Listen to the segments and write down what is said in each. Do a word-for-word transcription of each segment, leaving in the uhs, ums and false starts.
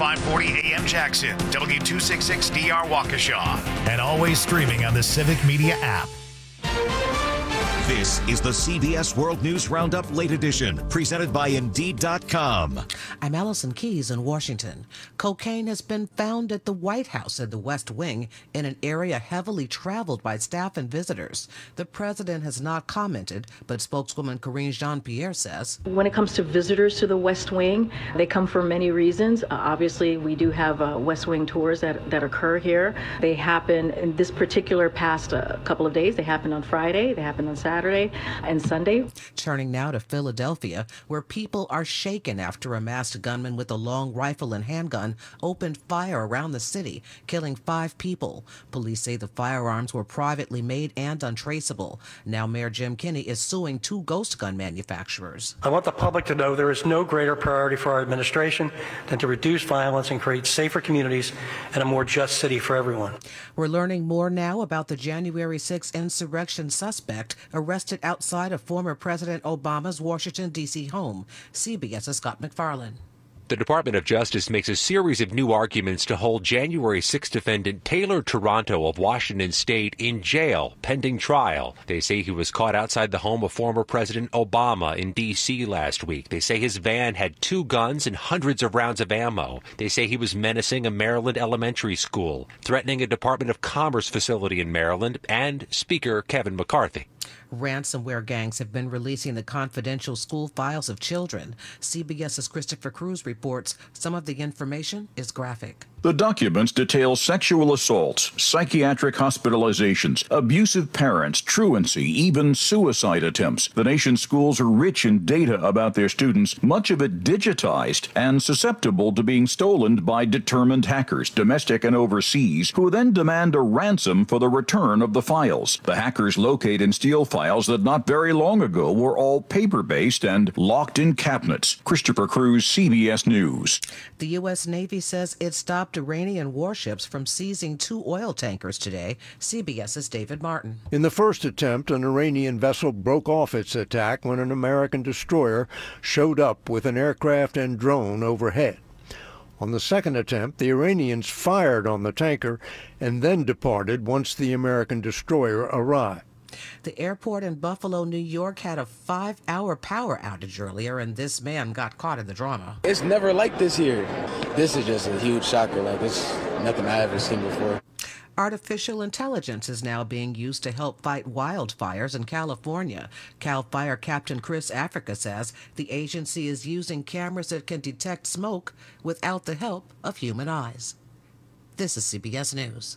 five forty A M Jackson, W two sixty-six D R Waukesha, and always streaming on the Civic Media app. This is the C B S World News Roundup Late Edition, presented by Indeed dot com. I'm Allison Keyes in Washington. Cocaine has been found at the White House in the West Wing in an area heavily traveled by staff and visitors. The president has not commented, but spokeswoman Karine Jean-Pierre says, when it comes to visitors to the West Wing, they come for many reasons. Uh, obviously, we do have uh, West Wing tours that, that occur here. They happen in this particular past uh, couple of days. They happened on Friday. They happened on Saturday. Saturday and Sunday. Turning now to Philadelphia, where people are shaken after a masked gunman with a long rifle and handgun opened fire around the city, killing five people. Police say the firearms were privately made and untraceable. Now Mayor Jim Kenney is suing two ghost gun manufacturers. I want the public to know there is no greater priority for our administration than to reduce violence and create safer communities and a more just city for everyone. We're learning more now about the January sixth insurrection suspect arrested outside of former President Obama's Washington, D C home. CBS's Scott McFarland. The Department of Justice makes a series of new arguments to hold January sixth defendant Taylor Taranto of Washington State in jail pending trial. They say he was caught outside the home of former President Obama in D C last week. They say his van had two guns and hundreds of rounds of ammo. They say he was menacing a Maryland elementary school, threatening a Department of Commerce facility in Maryland, and Speaker Kevin McCarthy. Ransomware gangs have been releasing the confidential school files of children. CBS's Christopher Cruz reports some of the information is graphic. The documents detail sexual assaults, psychiatric hospitalizations, abusive parents, truancy, even suicide attempts. The nation's schools are rich in data about their students, much of it digitized and susceptible to being stolen by determined hackers, domestic and overseas, who then demand a ransom for the return of the files. The hackers locate and steal files that not very long ago were all paper-based and locked in cabinets. Christopher Cruz, C B S News. The U S Navy says it stopped Iranian warships from seizing two oil tankers today. CBS's David Martin. In the first attempt, an Iranian vessel broke off its attack when an American destroyer showed up with an aircraft and drone overhead. On the second attempt, the Iranians fired on the tanker and then departed once the American destroyer arrived. The airport in Buffalo, New York had a five-hour power outage earlier, and this man got caught in the drama. It's never like this here. This is just a huge shocker. Like, it's nothing I've ever seen before. Artificial intelligence is now being used to help fight wildfires in California. Cal Fire Captain Chris Africa says the agency is using cameras that can detect smoke without the help of human eyes. This is C B S News.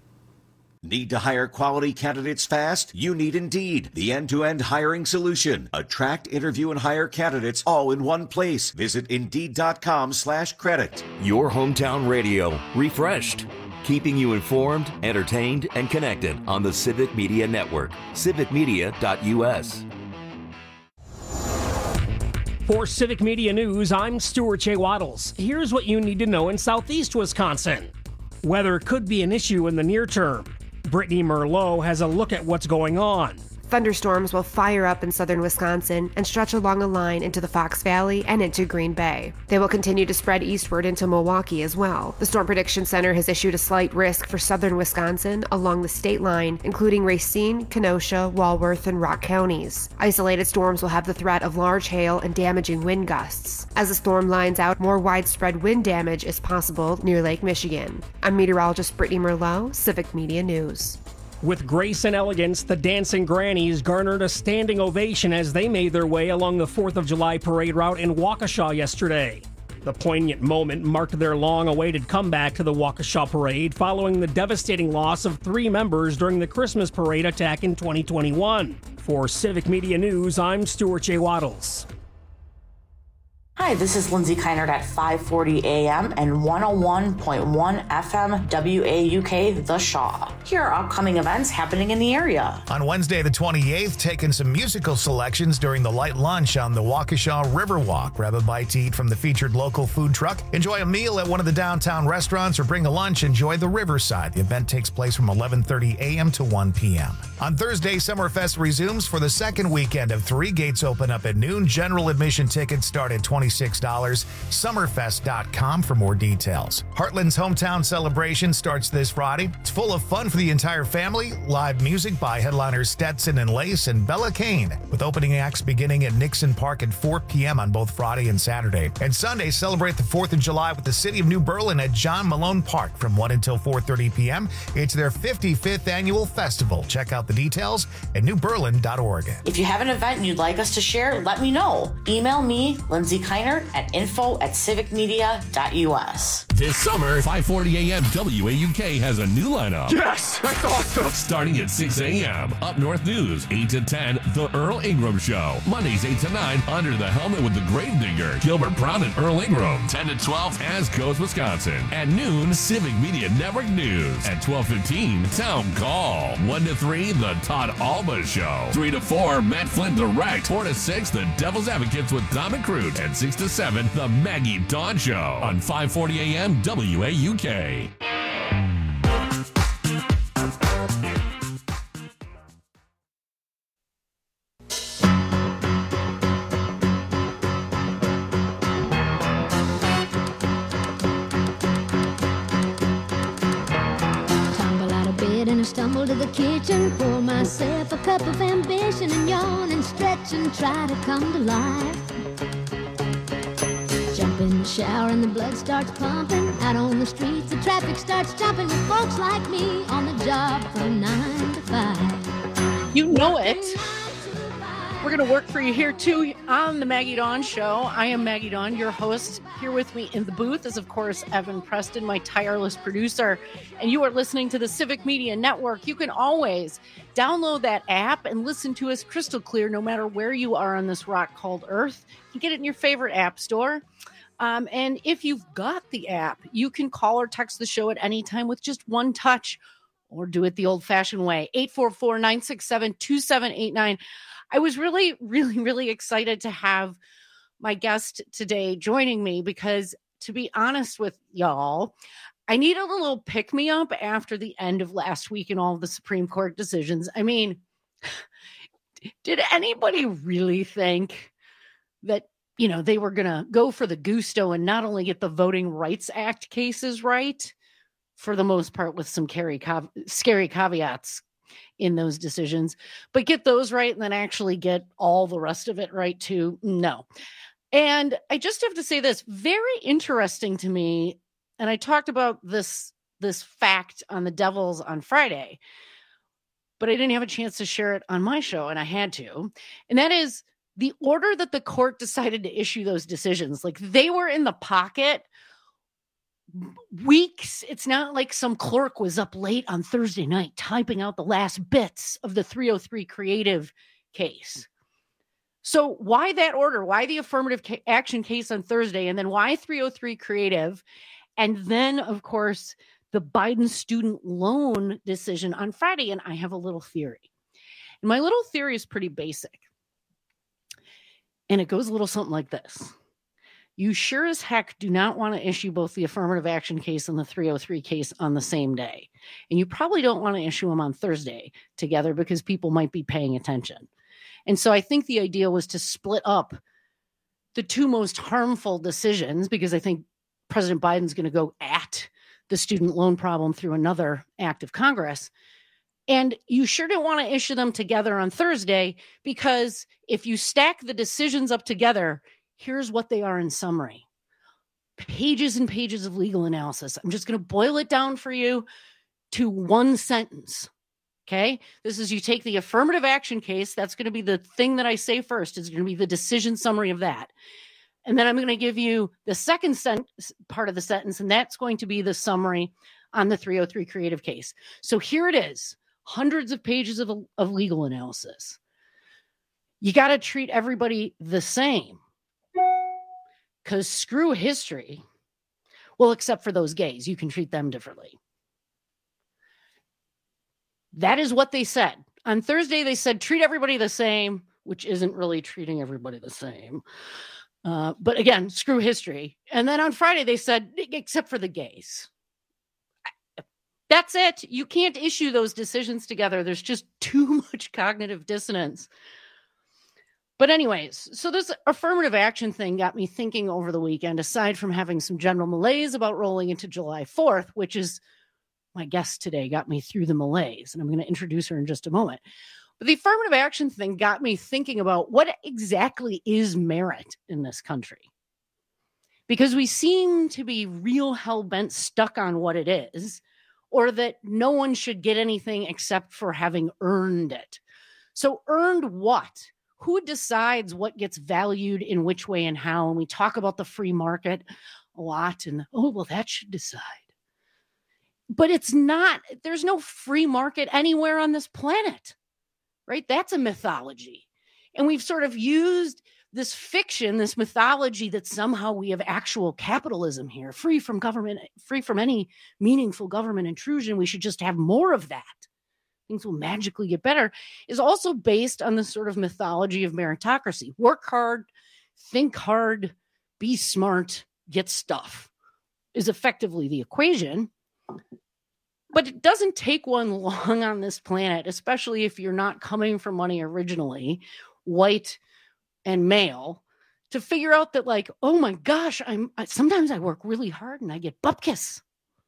Need to hire quality candidates fast? You need Indeed, the end-to-end hiring solution. Attract, interview, and hire candidates all in one place. Visit Indeed.com slash credit. Your hometown radio, refreshed. Keeping you informed, entertained, and connected on the Civic Media Network. civic media dot U S. For Civic Media News, I'm Stuart J. Waddles. Here's what you need to know in southeast Wisconsin. Weather could be an issue in the near term. Brittany Merlot has a look at what's going on. Thunderstorms will fire up in southern Wisconsin and stretch along a line into the Fox Valley and into Green Bay. They will continue to spread eastward into Milwaukee as well. The Storm Prediction Center has issued a slight risk for southern Wisconsin along the state line, including Racine, Kenosha, Walworth, and Rock counties. Isolated storms will have the threat of large hail and damaging wind gusts. As the storm lines out, more widespread wind damage is possible near Lake Michigan. I'm meteorologist Brittany Merlot, Civic Media News. With grace and elegance, the Dancing Grannies garnered a standing ovation as they made their way along the fourth of July parade route in Waukesha yesterday. The poignant moment marked their long-awaited comeback to the Waukesha parade following the devastating loss of three members during the Christmas parade attack in twenty twenty-one. For Civic Media News, I'm Stuart J. Waddles. Hi, this is Lindsay Keinert at five forty A M and one oh one point one F M W A U K, The Shaw. Here are upcoming events happening in the area. On Wednesday the twenty-eighth, taking some musical selections during the light lunch on the Waukesha Riverwalk. Grab a bite to eat from the featured local food truck, enjoy a meal at one of the downtown restaurants, or bring a lunch, enjoy the Riverside. The event takes place from eleven thirty a.m. to one p.m. On Thursday, Summerfest resumes for the second weekend of three. Gates open up at noon. General admission tickets start at twenty-six dollars. Summerfest dot com for more details. Heartland's Hometown Celebration starts this Friday. It's full of fun for the entire family. Live music by headliners Stetson and Lace and Bella Kane, with opening acts beginning at Nixon Park at four p.m. on both Friday and Saturday. And Sunday, celebrate the fourth of July with the City of New Berlin at John Malone Park from one until four thirty p.m. It's their fifty-fifth annual festival. Check out the details at new berlin dot org. If you have an event you'd like us to share, let me know. Email me, Lindsay Keinert, at info at civic media dot u s. This summer, five forty a.m. W A U K has a new lineup. Yes! That's awesome! Starting at six a.m. Up North News, eight to ten, The Earl Ingram Show. Mondays, eight to nine, Under the Helmet with the Gravedigger, Gilbert Brown and Earl Ingram. ten to twelve, As Goes Wisconsin. At noon, Civic Media Network News. At twelve fifteen, Town Call. one to three, The Todd Alba Show. three to four, Matt Flynn Direct. four to six, The Devil's Advocates with Tom and Crute. And six to seven, The Maggie Dawn Show. On five forty a.m. W A U K. Stumble to the kitchen, pour myself a cup of ambition and yawn and stretch and try to come to life. Jump in the shower and the blood starts pumping. Out on the streets, the traffic starts jumping with folks like me on the job from nine to five. You know it. We're going to work for you here, too, on the Maggie Dawn Show. I am Maggie Dawn, your host. Here with me in the booth is, of course, Evan Preston, my tireless producer. And you are listening to the Civic Media Network. You can always download that app and listen to us crystal clear no matter where you are on this rock called Earth. You can get it in your favorite app store. Um, and if you've got the app, you can call or text the show at any time with just one touch, or do it the old-fashioned way. eight four four, nine six seven, two seven eight nine. I was really, really, really excited to have my guest today joining me because, to be honest with y'all, I need a little pick-me-up after the end of last week and all of the Supreme Court decisions. I mean, did anybody really think that, you know, they were going to go for the gusto and not only get the Voting Rights Act cases right, for the most part with some scary caveats in those decisions, but get those right and then actually get all the rest of it right too? No. And I just have to say this, very interesting to me, and I talked about this this fact on the Devils on Friday, but I didn't have a chance to share it on my show, and I had to. And that is the order that the court decided to issue those decisions. Like, they were in the pocket weeks. It's not like some clerk was up late on Thursday night typing out the last bits of the three oh three creative case. So why that order? Why the affirmative ca- action case on Thursday? And then why three oh three creative? And then, of course, the Biden student loan decision on Friday. And I have a little theory. And my little theory is pretty basic. And it goes a little something like this. You sure as heck do not want to issue both the affirmative action case and the three oh three case on the same day. And you probably don't want to issue them on Thursday together because people might be paying attention. And so I think the idea was to split up the two most harmful decisions, because I think President Biden's going to go at the student loan problem through another act of Congress. And you sure don't want to issue them together on Thursday, because if you stack the decisions up together, here's what they are in summary. Pages and pages of legal analysis. I'm just going to boil it down for you to one sentence. Okay? This is, you take the affirmative action case. That's going to be the thing that I say first. It's going to be the decision summary of that. And then I'm going to give you the second sen- part of the sentence, and that's going to be the summary on the three oh three creative case. So here it is. Hundreds of pages of, of legal analysis. You got to treat everybody the same. Because screw history. Well, except for those gays. You can treat them differently. That is what they said. On Thursday, they said, treat everybody the same, which isn't really treating everybody the same. Uh, but again, screw history. And then on Friday, they said, except for the gays. That's it. You can't issue those decisions together. There's just too much cognitive dissonance. But anyways, so this affirmative action thing got me thinking over the weekend, aside from having some general malaise about rolling into July fourth, which is my guest today got me through the malaise, and I'm going to introduce her in just a moment. But the affirmative action thing got me thinking about what exactly is merit in this country. Because we seem to be real hell-bent stuck on what it is, or that no one should get anything except for having earned it. So earned what? Who decides what gets valued in which way and how? And we talk about the free market a lot, and oh, well, that should decide. But it's not, there's no free market anywhere on this planet, right? That's a mythology. And we've sort of used this fiction, this mythology that somehow we have actual capitalism here, free from government, free from any meaningful government intrusion. We should just have more of that. Things will magically get better, is also based on the sort of mythology of meritocracy. Work hard, think hard, be smart, get stuff is effectively the equation. But it doesn't take one long on this planet, especially if you're not coming from money originally, white and male, to figure out that, like, oh my gosh, I'm I, sometimes I work really hard and I get bupkis.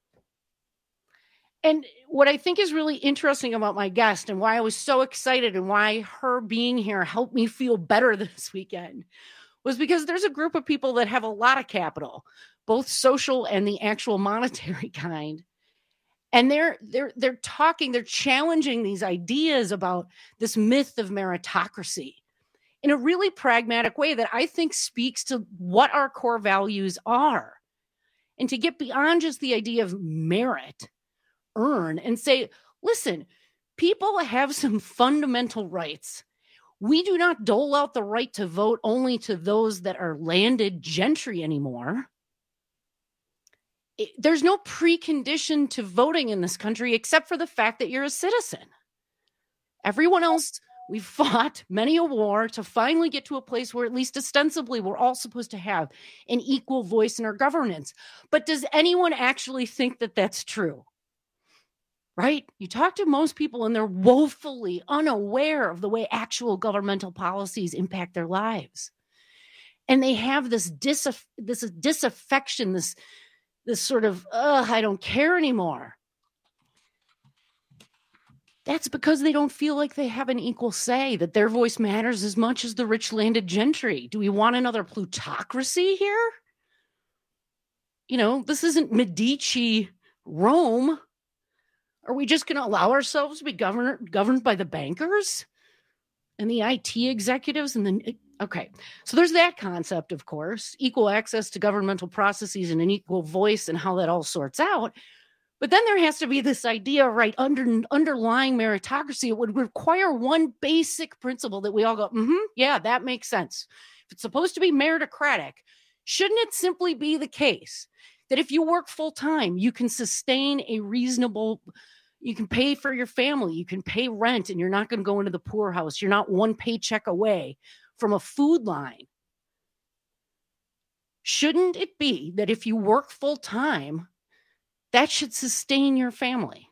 And what I think is really interesting about my guest and why I was so excited and why her being here helped me feel better this weekend was because there's a group of people that have a lot of capital, both social and the actual monetary kind. And they're they're they're talking, they're challenging these ideas about this myth of meritocracy in a really pragmatic way that I think speaks to what our core values are. And to get beyond just the idea of merit, earn, and say, listen, people have some fundamental rights. We do not dole out the right to vote only to those that are landed gentry anymore. It, there's no precondition to voting in this country except for the fact that you're a citizen. Everyone else, we've fought many a war to finally get to a place where at least ostensibly we're all supposed to have an equal voice in our governance. But does anyone actually think that that's true? Right? You talk to most people and they're woefully unaware of the way actual governmental policies impact their lives. And they have this, dis- this disaffection, this, this sort of, ugh, I don't care anymore. That's because they don't feel like they have an equal say, that their voice matters as much as the rich landed gentry. Do we want another plutocracy here? You know, this isn't Medici Rome. Are we just going to allow ourselves to be governed governed by the bankers and the I T executives? And then, okay, so there's that concept, of course, equal access to governmental processes and an equal voice and how that all sorts out. But then there has to be this idea, right, under underlying meritocracy. It would require one basic principle that we all go, mm-hmm, yeah, that makes sense. If it's supposed to be meritocratic, shouldn't it simply be the case that if you work full time, you can sustain a reasonable, you can pay for your family, you can pay rent, and you're not going to go into the poorhouse. You're not one paycheck away from a food line. Shouldn't it be that if you work full time, that should sustain your family?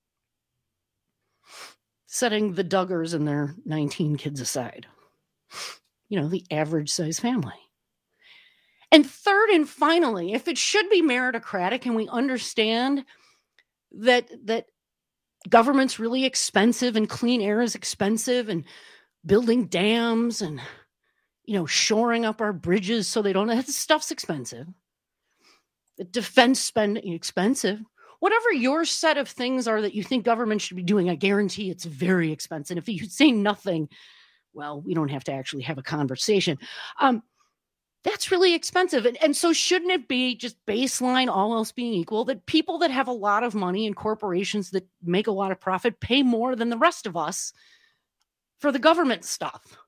Setting the Duggars and their nineteen kids aside. You know, the average size family. And third and finally, if it should be meritocratic and we understand that that government's really expensive and clean air is expensive and building dams and, you know, shoring up our bridges so they don't, that stuff's expensive. The defense spending expensive. Whatever your set of things are that you think government should be doing, I guarantee it's very expensive. If you say nothing, well, we don't have to actually have a conversation. Um, That's really expensive. And, and so shouldn't it be just baseline, all else being equal, that people that have a lot of money and corporations that make a lot of profit pay more than the rest of us for the government stuff?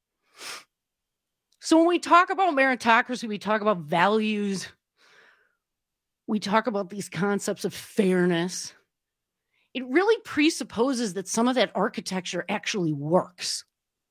So when we talk about meritocracy, we talk about values, we talk about these concepts of fairness. it really presupposes that some of that architecture actually works.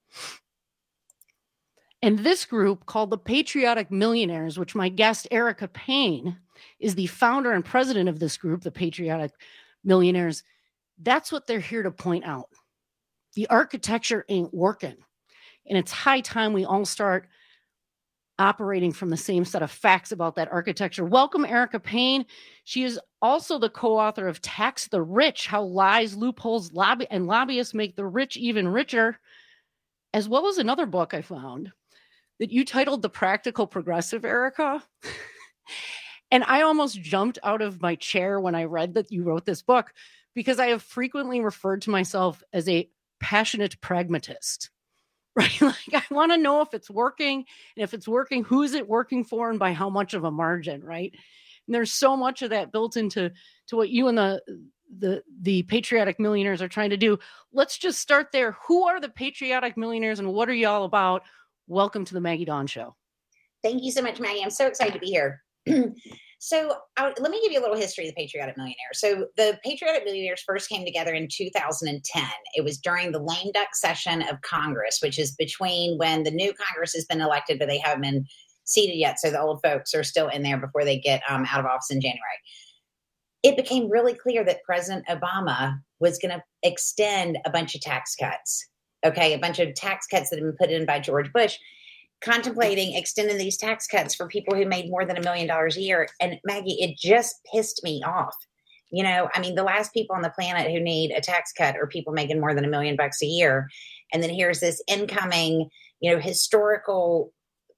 And this group, called the Patriotic Millionaires, which my guest Erica Payne is the founder and president of this group, the Patriotic Millionaires, that's what they're here to point out. The architecture ain't working. And it's high time we all start operating from the same set of facts about that architecture. Welcome, Erica Payne. She is also the co-author of Tax the Rich, How Lies, Loopholes, Lobby, and Lobbyists Make the Rich Even Richer, as well as another book I found that you titled The Practical Progressive, Erica. And I almost jumped out of my chair when I read that you wrote this book, because I have frequently referred to myself as a passionate pragmatist, right? Like, I want to know if it's working, and if it's working, who's it working for, and by how much of a margin, right? And there's so much of that built into to what you and the the the Patriotic Millionaires are trying to do. Let's just start there. Who are the Patriotic Millionaires, and what are you all about? Welcome to the Maggie Dawn Show. Thank you so much, Maggie. I'm so excited to be here. So uh, let me give you a little history of the Patriotic Millionaires. So the Patriotic Millionaires first came together in two thousand ten. It was during the lame duck session of Congress, which is between when the new Congress has been elected, but they haven't been seated yet. So the old folks are still in there before they get um, out of office in January. It became really clear that President Obama was going to extend a bunch of tax cuts. Okay, a bunch of tax cuts that had been put in by George Bush, contemplating extending these tax cuts for people who made more than a million dollars a year. And Maggie, it just pissed me off. You know, I mean, the last people on the planet who need a tax cut are people making more than a million bucks a year. And then here's this incoming, you know, historical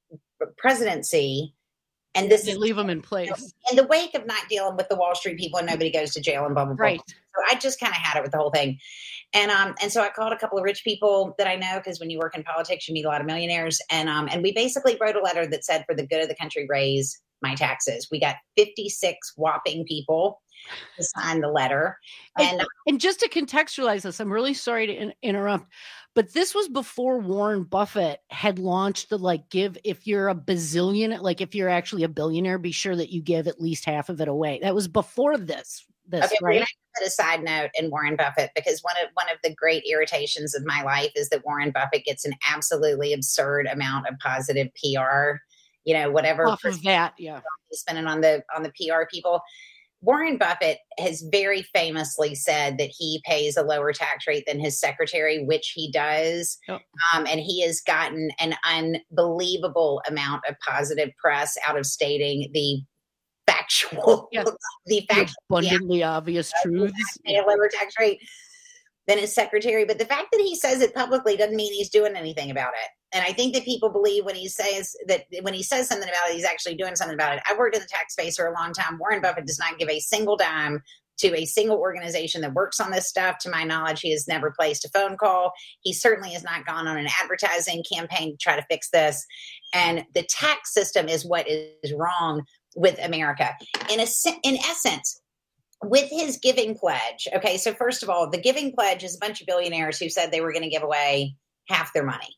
presidency. And this they is, leave them in place. You know, in the wake of not dealing with the Wall Street people and nobody goes to jail and blah, blah, blah. Right. So I just kind of had it with the whole thing. And um and so I called a couple of rich people that I know, because when you work in politics, you meet a lot of millionaires. And um and we basically wrote a letter that said, for the good of the country, raise my taxes. We got fifty-six whopping people to sign the letter. And and, and just to contextualize this, I'm really sorry to in- interrupt, but this was before Warren Buffett had launched the, like, give, if you're a bazillion, like if you're actually a billionaire, be sure that you give at least half of it away. That was before this. This, okay, right? we're gonna put a side note in Warren Buffett, because one of one of the great irritations of my life is that Warren Buffett gets an absolutely absurd amount of positive P R. You know, whatever off of that, yeah, he's spending on the on the P R people. Warren Buffett has very famously said that he pays a lower tax rate than his secretary, which he does. Yep. Um, and he has gotten an unbelievable amount of positive press out of stating the factual, yeah. the factual, abundantly yeah, obvious truths. A lower tax rate than his secretary. But the fact that he says it publicly doesn't mean he's doing anything about it. And I think that people believe when he says that when he says something about it, he's actually doing something about it. I've worked in the tax space for a long time. Warren Buffett does not give a single dime to a single organization that works on this stuff. To my knowledge, he has never placed a phone call. He certainly has not gone on an advertising campaign to try to fix this. And the tax system is what is wrong with America. In a, in essence, with his giving pledge. Okay, so first of all, the giving pledge is a bunch of billionaires who said they were going to give away half their money.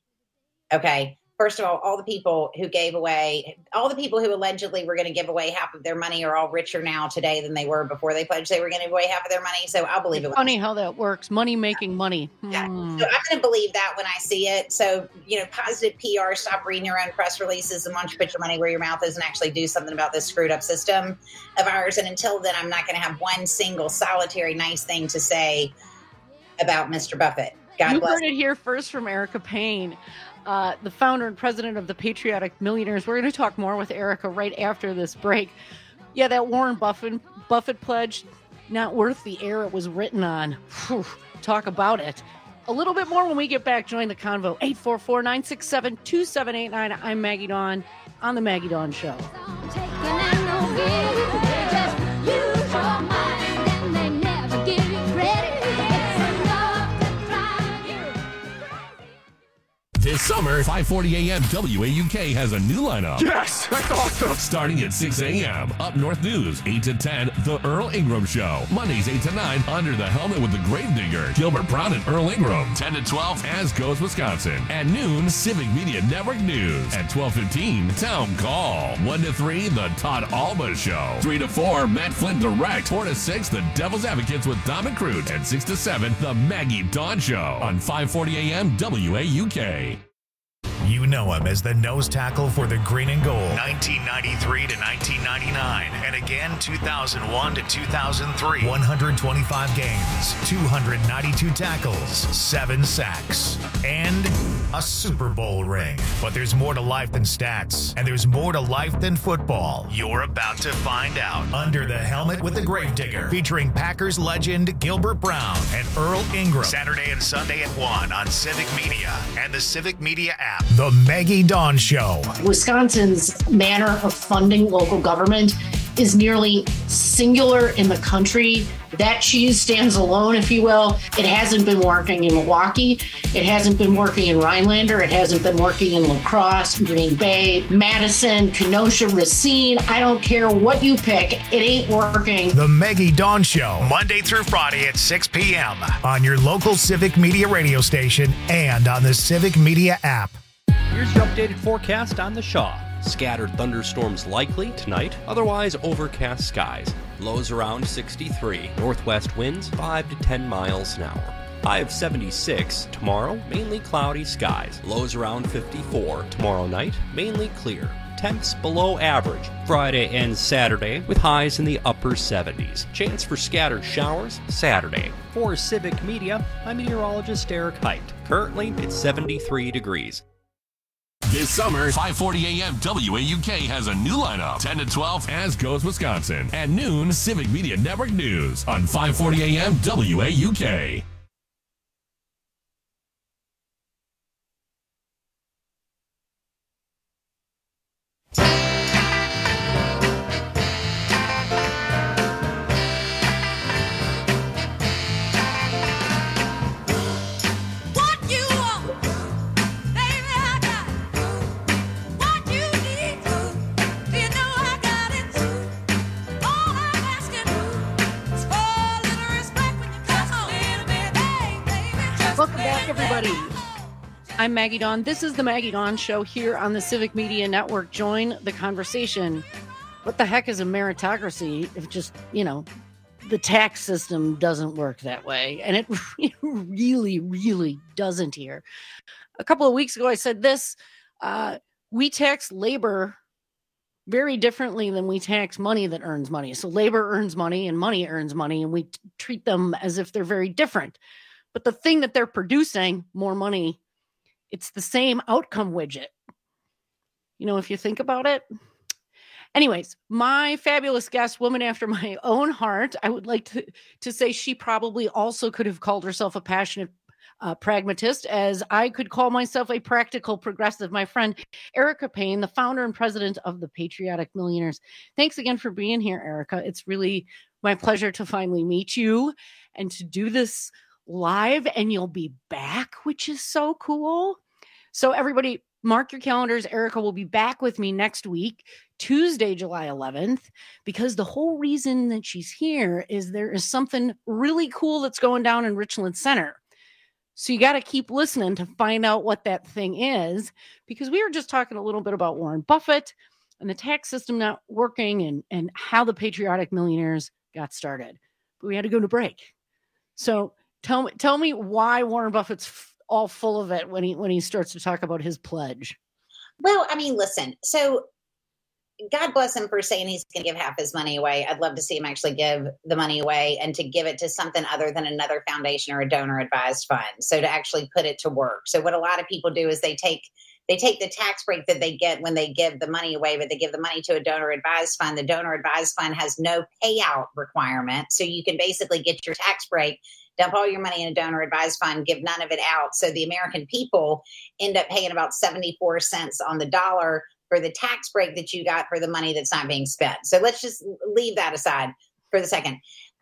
Okay, first of all, all the people who gave away, all the people who allegedly were going to give away half of their money are all richer now today than they were before they pledged they were going to give away half of their money. So I'll believe it's it. Funny how that works. Money making money. Yeah. Hmm. So I'm going to believe that when I see it. So, you know, positive P R, stop reading your own press releases and why don't you put your money where your mouth is and actually do something about this screwed up system of ours. And until then, I'm not going to have one single solitary nice thing to say about Mister Buffett. God you bless. heard it here first from Erica Payne, uh, the founder and president of the Patriotic Millionaires. We're going to talk more with Erica right after this break. Yeah, that Warren Buffett, Buffett pledge, not worth the air it was written on. Whew, talk about it. A little bit more when we get back. Join the convo. eight four four, nine six seven, two seven eight nine. I'm Maggie Dawn on The Maggie Dawn Show. This summer, five forty a.m. W A U K has a new lineup. Yes, that's awesome. Starting at six a.m. Up North News, eight to ten, The Earl Ingram Show. Mondays, eight to nine, Under the Helmet with the Gravedigger, Gilbert Brown and Earl Ingram. ten to twelve, As Goes Wisconsin. At noon, Civic Media Network News. At twelve fifteen, Town Call. one to three, The Todd Alba Show. three to four, Matt Flynn Direct. four to six, The Devil's Advocates with Dom and Crute. And six to seven, The Maggie Dawn Show on five forty a.m. W A U K. You know him as the nose tackle for the Green and Gold, nineteen ninety-three to nineteen ninety-nine, and again two thousand one to two thousand three. one hundred twenty-five games, two hundred ninety-two tackles, seven sacks, and a Super Bowl ring. But there's more to life than stats, and there's more to life than football. You're about to find out. Under the Helmet with the Gravedigger, featuring Packers legend Gilbert Brown and Earl Ingram. Saturday and Sunday at one on Civic Media and the Civic Media app. The Maggie Dawn Show. Wisconsin's manner of funding local government is nearly singular in the country. That cheese stands alone, if you will. It hasn't been working in Milwaukee. It hasn't been working in Rhinelander. It hasn't been working in La Crosse, Green Bay, Madison, Kenosha, Racine. I don't care what you pick. It ain't working. The Maggie Dawn Show, Monday through Friday at six p.m. on your local Civic Media radio station and on the Civic Media app. Here's your updated forecast on the Shaw. Scattered thunderstorms likely tonight, otherwise overcast skies. Lows around sixty-three. Northwest winds five to ten miles an hour. High of seventy-six. Tomorrow, mainly cloudy skies. Lows around fifty-four. Tomorrow night, mainly clear. Temps below average. Friday and Saturday with highs in the upper seventies. Chance for scattered showers Saturday. For Civic Media, I'm meteorologist Eric Height. Currently, it's seventy-three degrees. This summer, five forty a.m. W A U K has a new lineup. ten to twelve, As Goes Wisconsin. At noon, Civic Media Network News on five forty a.m. W A U K. I'm Maggie Dawn. This is the Maggie Dawn Show here on the Civic Media Network. Join the conversation. What the heck is a meritocracy if just, you know, the tax system doesn't work that way? And it really, really doesn't here. A couple of weeks ago, I said this. Uh, we tax labor very differently than we tax money that earns money. So labor earns money and money earns money, and we t- treat them as if they're very different. But the thing that they're producing, more money, it's the same outcome widget. You know, if you think about it. Anyways, my fabulous guest, woman after my own heart, I would like to, to say she probably also could have called herself a passionate uh, pragmatist, as I could call myself a practical progressive. My friend, Erica Payne, the founder and president of the Patriotic Millionaires. Thanks again for being here, Erica. It's really my pleasure to finally meet you and to do this live, and you'll be back, which is so cool. So everybody, mark your calendars. Erica will be back with me next week, Tuesday, July eleventh, because the whole reason that she's here is there is something really cool that's going down in Richland Center. So you got to keep listening to find out what that thing is, because we were just talking a little bit about Warren Buffett and the tax system not working and, and how the Patriotic Millionaires got started. But we had to go to break. So tell me, tell me why Warren Buffett's f- all full of it when he when he starts to talk about his pledge. Well, I mean, listen, so God bless him for saying he's going to give half his money away. I'd love to see him actually give the money away and to give it to something other than another foundation or a donor advised fund. So to actually put it to work. So what a lot of people do is they take they take the tax break that they get when they give the money away, but they give the money to a donor advised fund. The donor advised fund has no payout requirement. So you can basically get your tax break, dump all your money in a donor advised fund, give none of it out. So the American people end up paying about seventy-four cents on the dollar for the tax break that you got for the money that's not being spent. So let's just leave that aside for the second.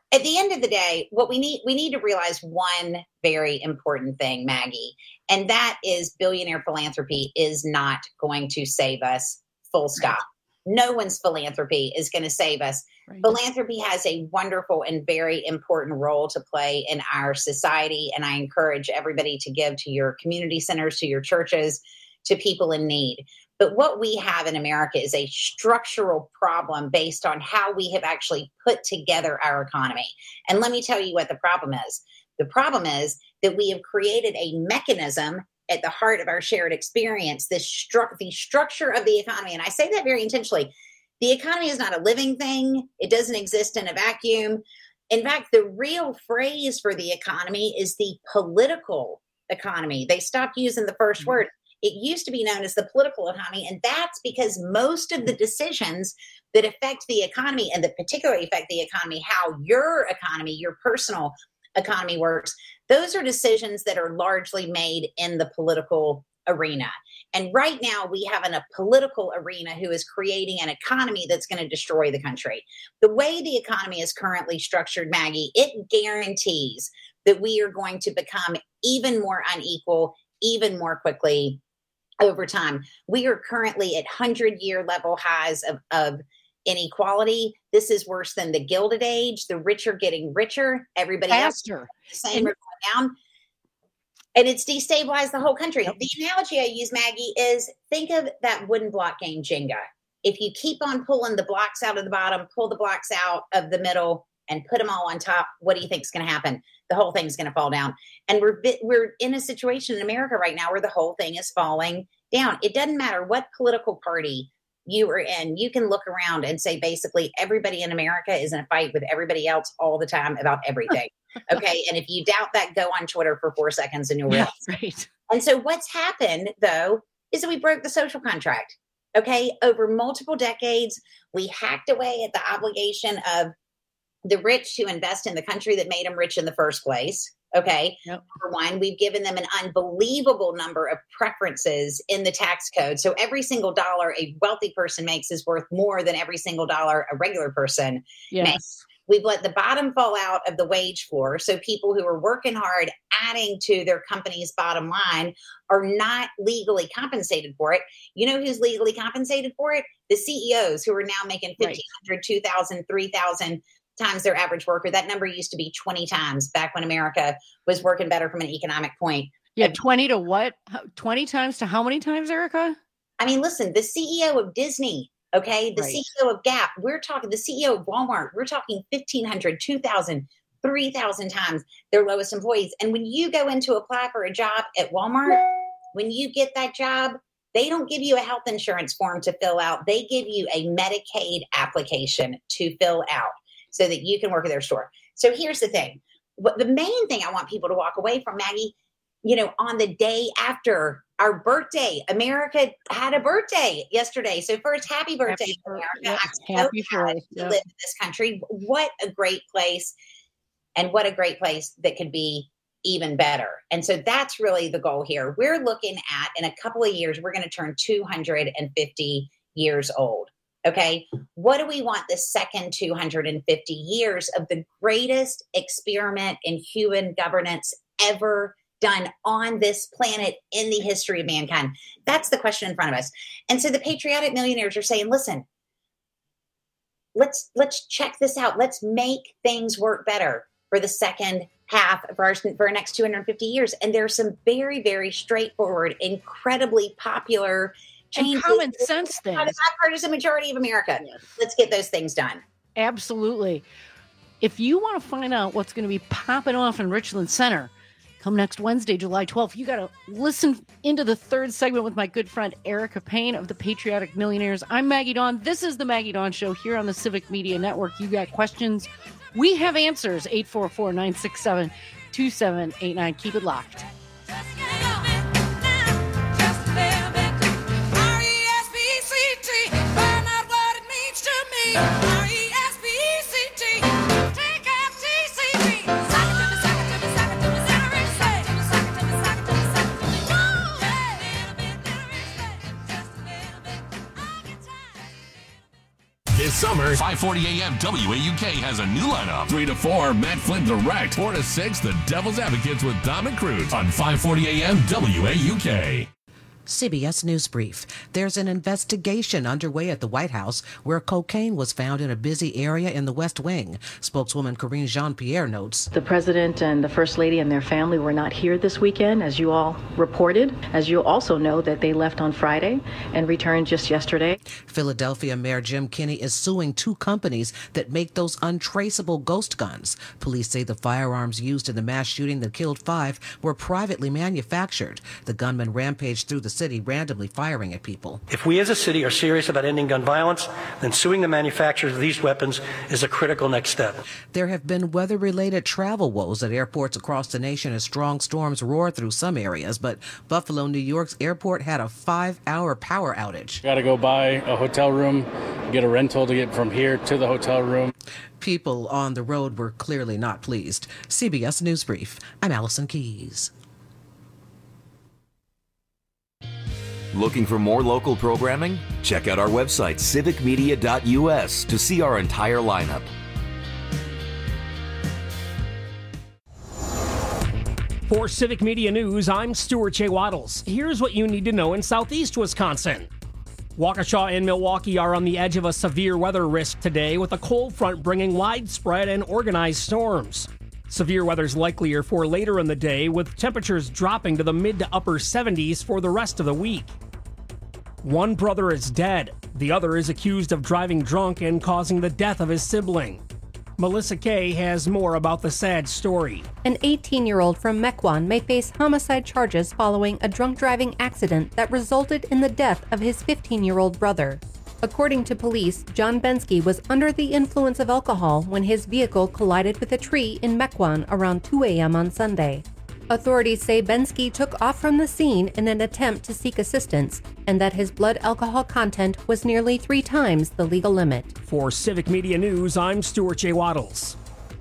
at the end of the day, what we need, we need to realize one very important thing, Maggie, and that is billionaire philanthropy is not going to save us, full stop. Right. No one's philanthropy is going to save us. Right. Philanthropy has a wonderful and very important role to play in our society, and I encourage everybody to give to your community centers, to your churches, to people in need. But what we have in America is a structural problem based on how we have actually put together our economy. And let me tell you what the problem is. The problem is that we have created a mechanism at the heart of our shared experience, this stru- the structure of the economy. And I say that very intentionally. The economy is not a living thing. It doesn't exist in a vacuum. In fact, the real phrase for the economy is the political economy. They stopped using the first word. It used to be known as the political economy, and that's because most of the decisions that affect the economy and that particularly affect the economy, how your economy, your personal economy works, those are decisions that are largely made in the political arena. And right now we have in a political arena who is creating an economy that's going to destroy the country. The way the economy is currently structured, Maggie, it guarantees that we are going to become even more unequal, even more quickly over time. We are currently at hundred-year level highs of, of inequality. This is worse than the Gilded Age. The rich are getting richer. Everybody Faster. else the same are going down. And it's destabilized the whole country. Yep. The analogy I use, Maggie, is think of that wooden block game, Jenga. If you keep on pulling the blocks out of the bottom, pull the blocks out of the middle, and put them all on top, what do you think is going to happen? The whole thing's going to fall down. And we're we're in a situation in America right now where the whole thing is falling down. It doesn't matter what political party you are in. You can look around and say basically everybody in America is in a fight with everybody else all the time about everything. Okay. And if you doubt that, go on Twitter for four seconds and you'll realize. Yeah, right. And so what's happened, though, is that we broke the social contract. Okay. Over multiple decades, we hacked away at the obligation of the rich to invest in the country that made them rich in the first place. Okay. Yep. Number one, we've given them an unbelievable number of preferences in the tax code. So every single dollar a wealthy person makes is worth more than every single dollar a regular person yes. makes. We've let the bottom fall out of the wage floor. So people who are working hard, adding to their company's bottom line are not legally compensated for it. You know who's legally compensated for it? The C E Os who are now making fifteen hundred dollars, two thousand dollars, three thousand dollars times their average worker. That number used to be twenty times back when America was working better from an economic point. Yeah, twenty to what? twenty times to how many times, Erica? I mean, listen, the C E O of Disney, okay, the right. C E O of Gap, we're talking the C E O of Walmart, we're talking fifteen hundred, two thousand, three thousand times their lowest employees. And when you go in to apply for a job at Walmart, when you get that job, they don't give you a health insurance form to fill out. They give you a Medicaid application to fill out so that you can work at their store. So here's the thing. What the main thing I want people to walk away from, Maggie, you know, on the day after our birthday, America had a birthday yesterday. So first, happy birthday, happy America. Yes, I'm happy so proud to yep. live in this country. What a great place, and what a great place that could be even better. And so that's really the goal here. We're looking at, in a couple of years, we're going to turn two hundred fifty years old. Okay. What do we want the second two hundred fifty years of the greatest experiment in human governance ever done on this planet in the history of mankind? That's the question in front of us. And so the patriotic millionaires are saying, listen, let's, let's check this out. Let's make things work better for the second half of our, for our next two hundred fifty years. And there's some very, very straightforward, incredibly popular changes. And common sense things. The bipartisan majority of America. Yes. Let's get those things done. Absolutely. If you want to find out what's going to be popping off in Richland Center, come next Wednesday, July twelfth. You got to listen into the third segment with my good friend Erica Payne of the Patriotic Millionaires. I'm Maggie Dawn. This is the Maggie Dawn Show here on the Civic Media Network. You got questions? We have answers. eight four four, nine six seven, two seven eight nine. Keep it locked. This summer, five forty A M W A U K has a new lineup. three to four, Matt Flynn Direct. four to six, The Devil's Advocates with Dom and Cruz on five forty A M W A U K. C B S News Brief. There's an investigation underway at the White House where cocaine was found in a busy area in the West Wing. Spokeswoman Karine Jean-Pierre notes. The president and the first lady and their family were not here this weekend, as you all reported. As you also know that they left on Friday and returned just yesterday. Philadelphia Mayor Jim Kenney is suing two companies that make those untraceable ghost guns. Police say the firearms used in the mass shooting that killed five were privately manufactured. The gunman rampaged through the city, randomly firing at people. If we as a city are serious about ending gun violence, then suing the manufacturers of these weapons is a critical next step. There have been weather-related travel woes at airports across the nation as strong storms roar through some areas, but Buffalo, New York's airport had a five-hour power outage. Got to go buy a hotel room, get a rental to get from here to the hotel room. People on the road were clearly not pleased. C B S News Brief. I'm Allison Keyes. Looking for more local programming? Check out our website, civic media dot U S, to see our entire lineup. For Civic Media News, I'm Stuart J. Waddles. Here's what you need to know in southeast Wisconsin. Waukesha and Milwaukee are on the edge of a severe weather risk today, with a cold front bringing widespread and organized storms. Severe weather's likelier for later in the day, with temperatures dropping to the mid to upper seventies for the rest of the week. One brother is dead. The other is accused of driving drunk and causing the death of his sibling. Melissa Kay has more about the sad story. An eighteen-year-old from Mequon may face homicide charges following a drunk driving accident that resulted in the death of his fifteen-year-old brother. According to police, John Bensky was under the influence of alcohol when his vehicle collided with a tree in Mequon around two a.m. on Sunday. Authorities say Bensky took off from the scene in an attempt to seek assistance, and that his blood alcohol content was nearly three times the legal limit. For Civic Media News, I'm Stuart J. Waddles.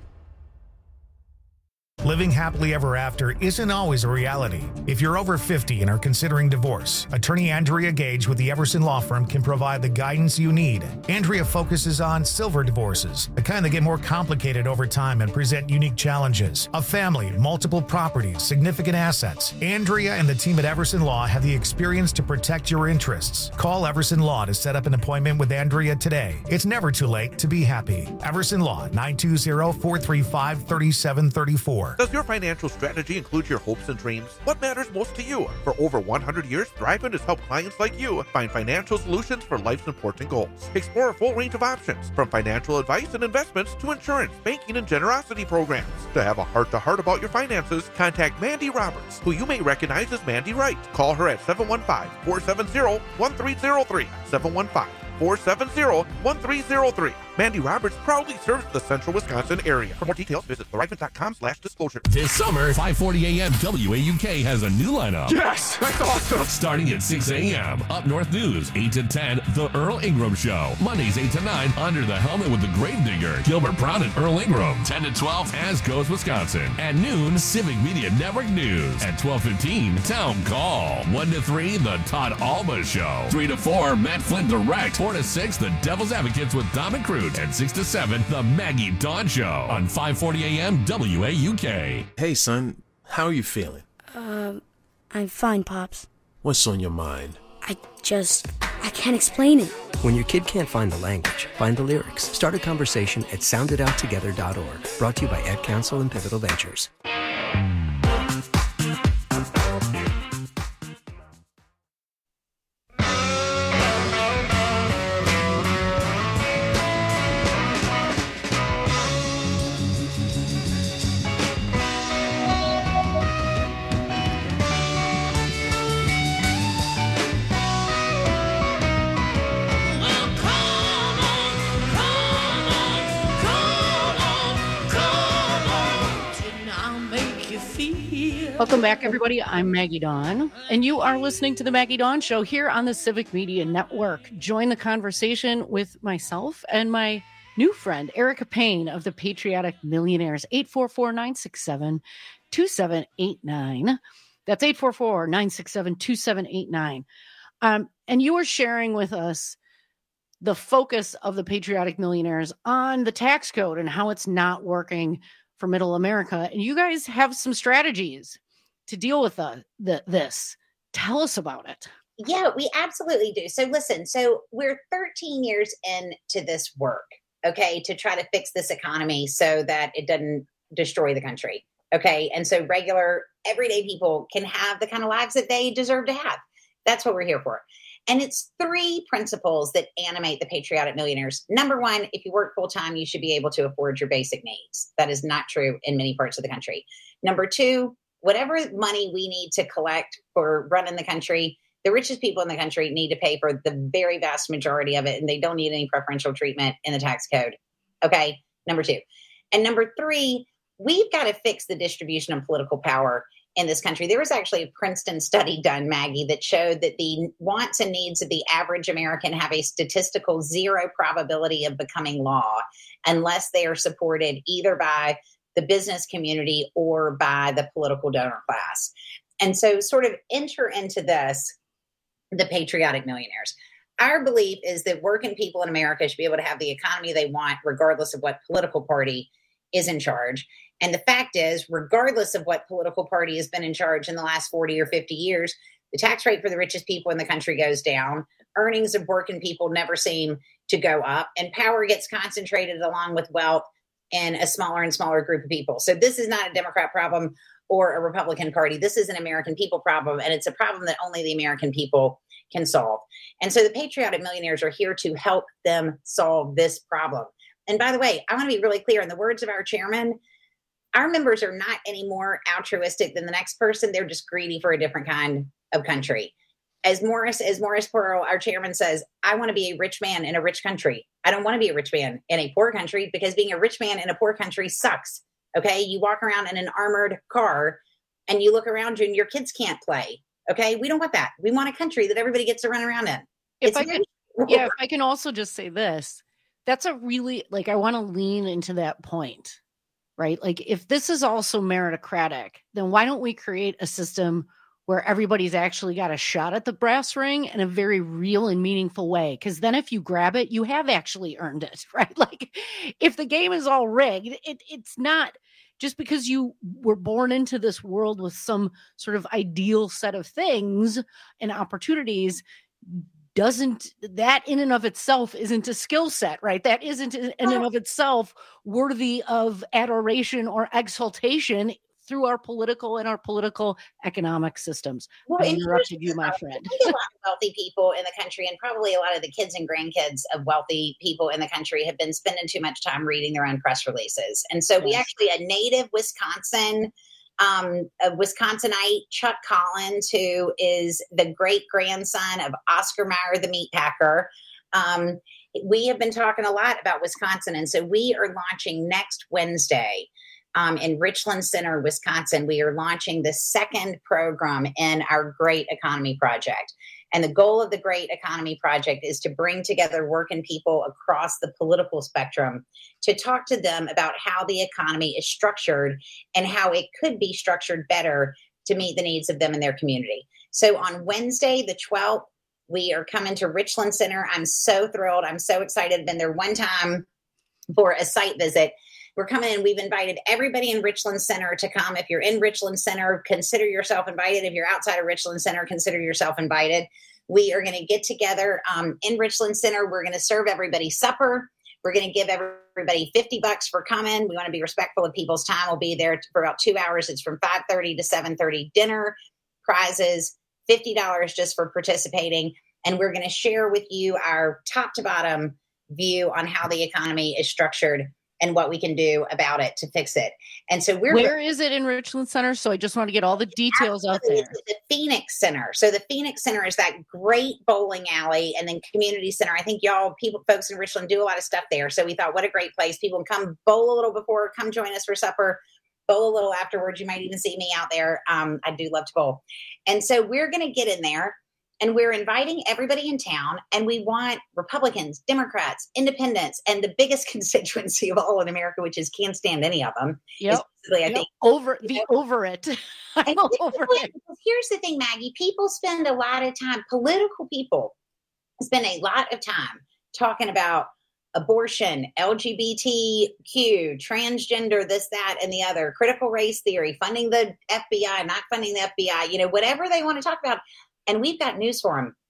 Living happily ever after isn't always a reality. If you're over fifty and are considering divorce, attorney Andrea Gage with the Everson Law Firm can provide the guidance you need. Andrea focuses on silver divorces, the kind that get more complicated over time and present unique challenges. A family, multiple properties, significant assets. Andrea and the team at Everson Law have the experience to protect your interests. Call Everson Law to set up an appointment with Andrea today. It's never too late to be happy. Everson Law, nine two zero, four three five, three seven three four. Does your financial strategy include your hopes and dreams? What matters most to you? For over one hundred years, Thrivent has helped clients like you find financial solutions for life's important goals. Explore a full range of options, from financial advice and investments to insurance, banking, and generosity programs. To have a heart-to-heart about your finances, contact Mandy Roberts, who you may recognize as Mandy Wright. Call her at seven one five, four seven zero, one three zero three, seven one five, four seven zero, one three zero three. Mandy Roberts proudly serves the central Wisconsin area. For more details, visit thrivent.com slash disclosure. This summer, five forty A M W A U K has a new lineup. Yes! That's awesome! Starting at six a.m. Up North News, eight to ten, The Earl Ingram Show. Mondays, eight to nine, Under the Helmet with the Gravedigger, Gilbert Brown and Earl Ingram. ten to twelve, As Goes Wisconsin. At noon, Civic Media Network News. At twelve fifteen, Town Call. one to three, The Todd Alba Show. three to four, Matt Flynn Direct. four to six, The Devil's Advocates with Dom and Cruz. And six to seven, The Maggie Dawn Show on five forty A M W A U K. Hey, son, how are you feeling? Um, I'm fine, Pops. What's on your mind? I just, I can't explain it. When your kid can't find the language, find the lyrics. Start a conversation at sound it out together dot org. Brought to you by Ad Council and Pivotal Ventures. Welcome back, everybody. I'm Maggie Dawn, and you are listening to the Maggie Dawn Show here on the Civic Media Network. Join the conversation with myself and my new friend, Erica Payne of the Patriotic Millionaires. eight four four, nine six seven, two seven eight nine. That's eight four four, nine six seven, two seven eight nine. Um, and you were sharing with us the focus of the Patriotic Millionaires on the tax code and how it's not working for middle America. And you guys have some strategies to deal with the, the, this. Tell us about it. Yeah, we absolutely do. So listen, so we're thirteen years into this work, okay, to try to fix this economy so that it doesn't destroy the country. Okay. And so regular, everyday people can have the kind of lives that they deserve to have. That's what we're here for. And it's three principles that animate the Patriotic Millionaires. Number one, if you work full time, you should be able to afford your basic needs. That is not true in many parts of the country. Number two, whatever money we need to collect for running the country, the richest people in the country need to pay for the very vast majority of it, and they don't need any preferential treatment in the tax code. Okay. Number two. And number three, we've got to fix the distribution of political power in this country. There was actually a Princeton study done, Maggie, that showed that the wants and needs of the average American have a statistical zero probability of becoming law unless they are supported either by the business community or by the political donor class. And so sort of enter into this, the Patriotic Millionaires. Our belief is that working people in America should be able to have the economy they want, regardless of what political party is in charge. And the fact is, regardless of what political party has been in charge in the last forty or fifty years, the tax rate for the richest people in the country goes down. Earnings of working people never seem to go up, and power gets concentrated along with wealth in a smaller and smaller group of people. So this is not a Democrat problem or a Republican Party. This is an American people problem, and it's a problem that only the American people can solve. And so the Patriotic Millionaires are here to help them solve this problem. And by the way, I want to be really clear. In the words of our chairman, our members are not any more altruistic than the next person. They're just greedy for a different kind of country. As Morris, as Morris Pearl, our chairman, says, I want to be a rich man in a rich country. I don't want to be a rich man in a poor country, because being a rich man in a poor country sucks. Okay. You walk around in an armored car and you look around you and your kids can't play. Okay. We don't want that. We want a country that everybody gets to run around in. If It's I can, really- yeah, if I can also just say this, that's a really, like, I want to lean into that point, right? Like, if this is also meritocratic, then why don't we create a system where everybody's actually got a shot at the brass ring in a very real and meaningful way? Because then if you grab it, you have actually earned it, right? Like, if the game is all rigged, it, it's not just because you were born into this world with some sort of ideal set of things and opportunities. Doesn't that in and of itself isn't a skill set, right? That isn't in and of itself worthy of adoration or exaltation through our political and our political economic systems. Well, I and interrupted here's you, my the- friend. I think a lot of wealthy people in the country, and probably a lot of the kids and grandkids of wealthy people in the country, have been spending too much time reading their own press releases. And so we Yes. actually, a native Wisconsin, um, a Wisconsinite, Chuck Collins, who is the great grandson of Oscar Mayer, the meat packer. Um, we have been talking a lot about Wisconsin. And so we are launching next Wednesday Um, in Richland Center, Wisconsin. We are launching the second program in our Great Economy Project. And the goal of the Great Economy Project is to bring together working people across the political spectrum to talk to them about how the economy is structured and how it could be structured better to meet the needs of them and their community. So on Wednesday, the twelfth, we are coming to Richland Center. I'm so thrilled. I'm so excited. I've been there one time for a site visit. We're coming in. We've invited everybody in Richland Center to come. If you're in Richland Center, consider yourself invited. If you're outside of Richland Center, consider yourself invited. We are going to get together um, in Richland Center. We're going to serve everybody supper. We're going to give everybody fifty bucks for coming. We want to be respectful of people's time. We'll be there for about two hours. It's from five thirty to seven thirty. Dinner, prizes, fifty dollars just for participating. And we're going to share with you our top to bottom view on how the economy is structured and what we can do about it to fix it. And so we're- Where is it in Richland Center? So I just want to get all the details out there. It's the Phoenix Center. So the Phoenix Center is that great bowling alley, and then Community Center. I think y'all, people, folks in Richland do a lot of stuff there. So we thought, what a great place. People can come bowl a little before, come join us for supper, bowl a little afterwards. You might even see me out there. Um, I do love to bowl. And so we're going to get in there. And we're inviting everybody in town, and we want Republicans, Democrats, independents, and the biggest constituency of all in America, which is can't stand any of them. Yep. I Yep. think over the over it. I'm over it. Here's the thing, Maggie. People spend a lot of time, political people spend a lot of time talking about abortion, L G B T Q, transgender, this, that, and the other, critical race theory, funding the F B I, not funding the F B I, you know, whatever they want to talk about. And we've got news for them.